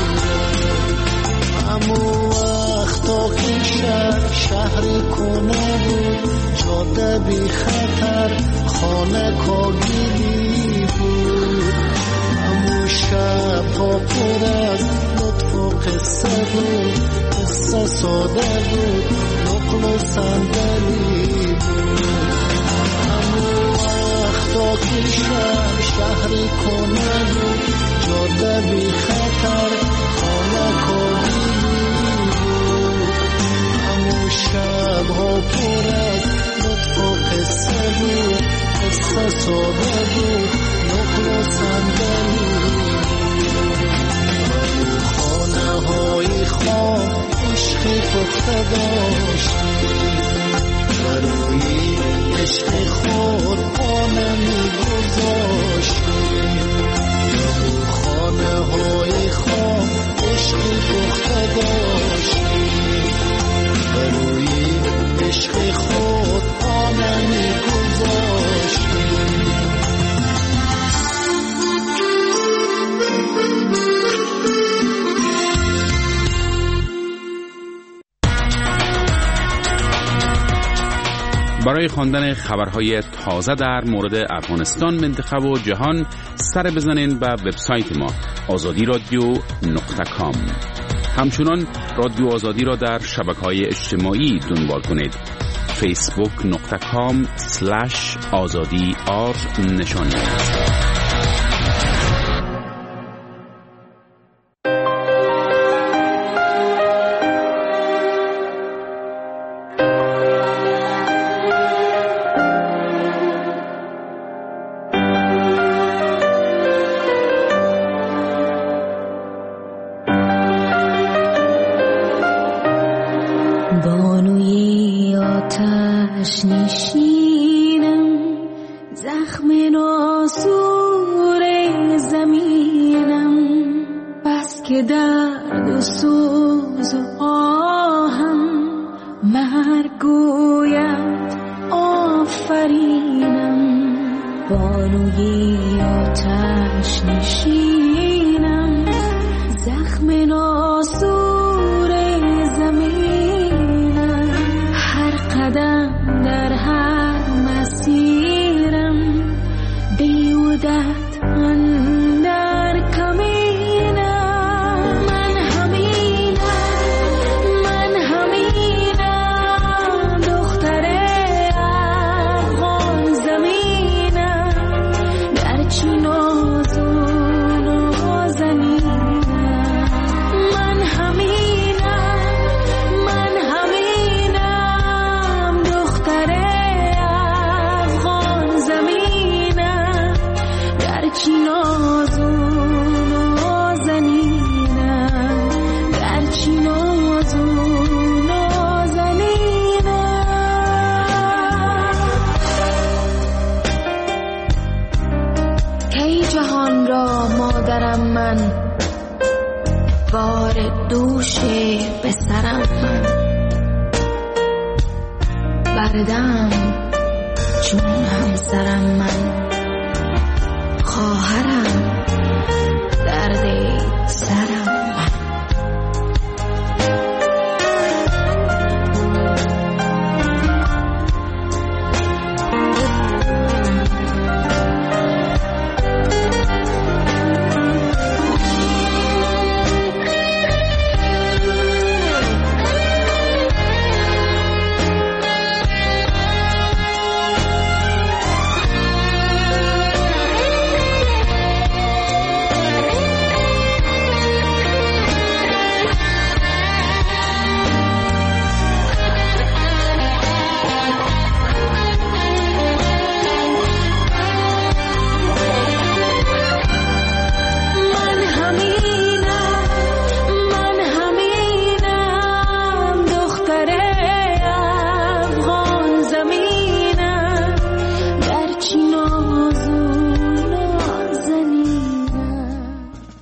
همون وقتا که شهر شهر کنه بود جاده بی خطر خانه کاگیری بود همون شب ها پر از لطف و قصه بود قصه ساده بود نقل و صندلی بود همون وقتا که شب شهری کنه بود جاده بی خطر خانه کاگیری بود همون شب ها پر از لطف و قصه بود قصه ساده بود نقل و صندلی خانه های خواب عشقی پخته داشتی بروی عشق خود خانه می گذاشتی خانه های خواب عشقی پخته داشتی بروی عشق خود خانه می گذاشتی برای خواندن خبرهای تازه در مورد افغانستان، منطقه و جهان سر بزنین به وبسایت ما آزادی رادیو نقطه کام. همچنان رادیو آزادی را در شبکه‌های اجتماعی دنبال کنید. فیسبوک نقطه کام سلش آزادی آر نشانی بانوی آتش نشینم زخم ناسور زمینم بس که درد و سوز و آهم مرگ گوید آفرینم بانوی آتش نشینم زخم ناسور زمینم هر قدم در هر مسیرم بیودت اندر کمینم من همینم من همینم دختر افغان زمینم گرچه نازون و زنینم من همینم من همینم دختر افغان زمینم گرچه نازون و زنینم گرچه نازون و زنینم کی جهان را مادرم من بار دوش به سرم من بردم جون همسرم من، خواهرم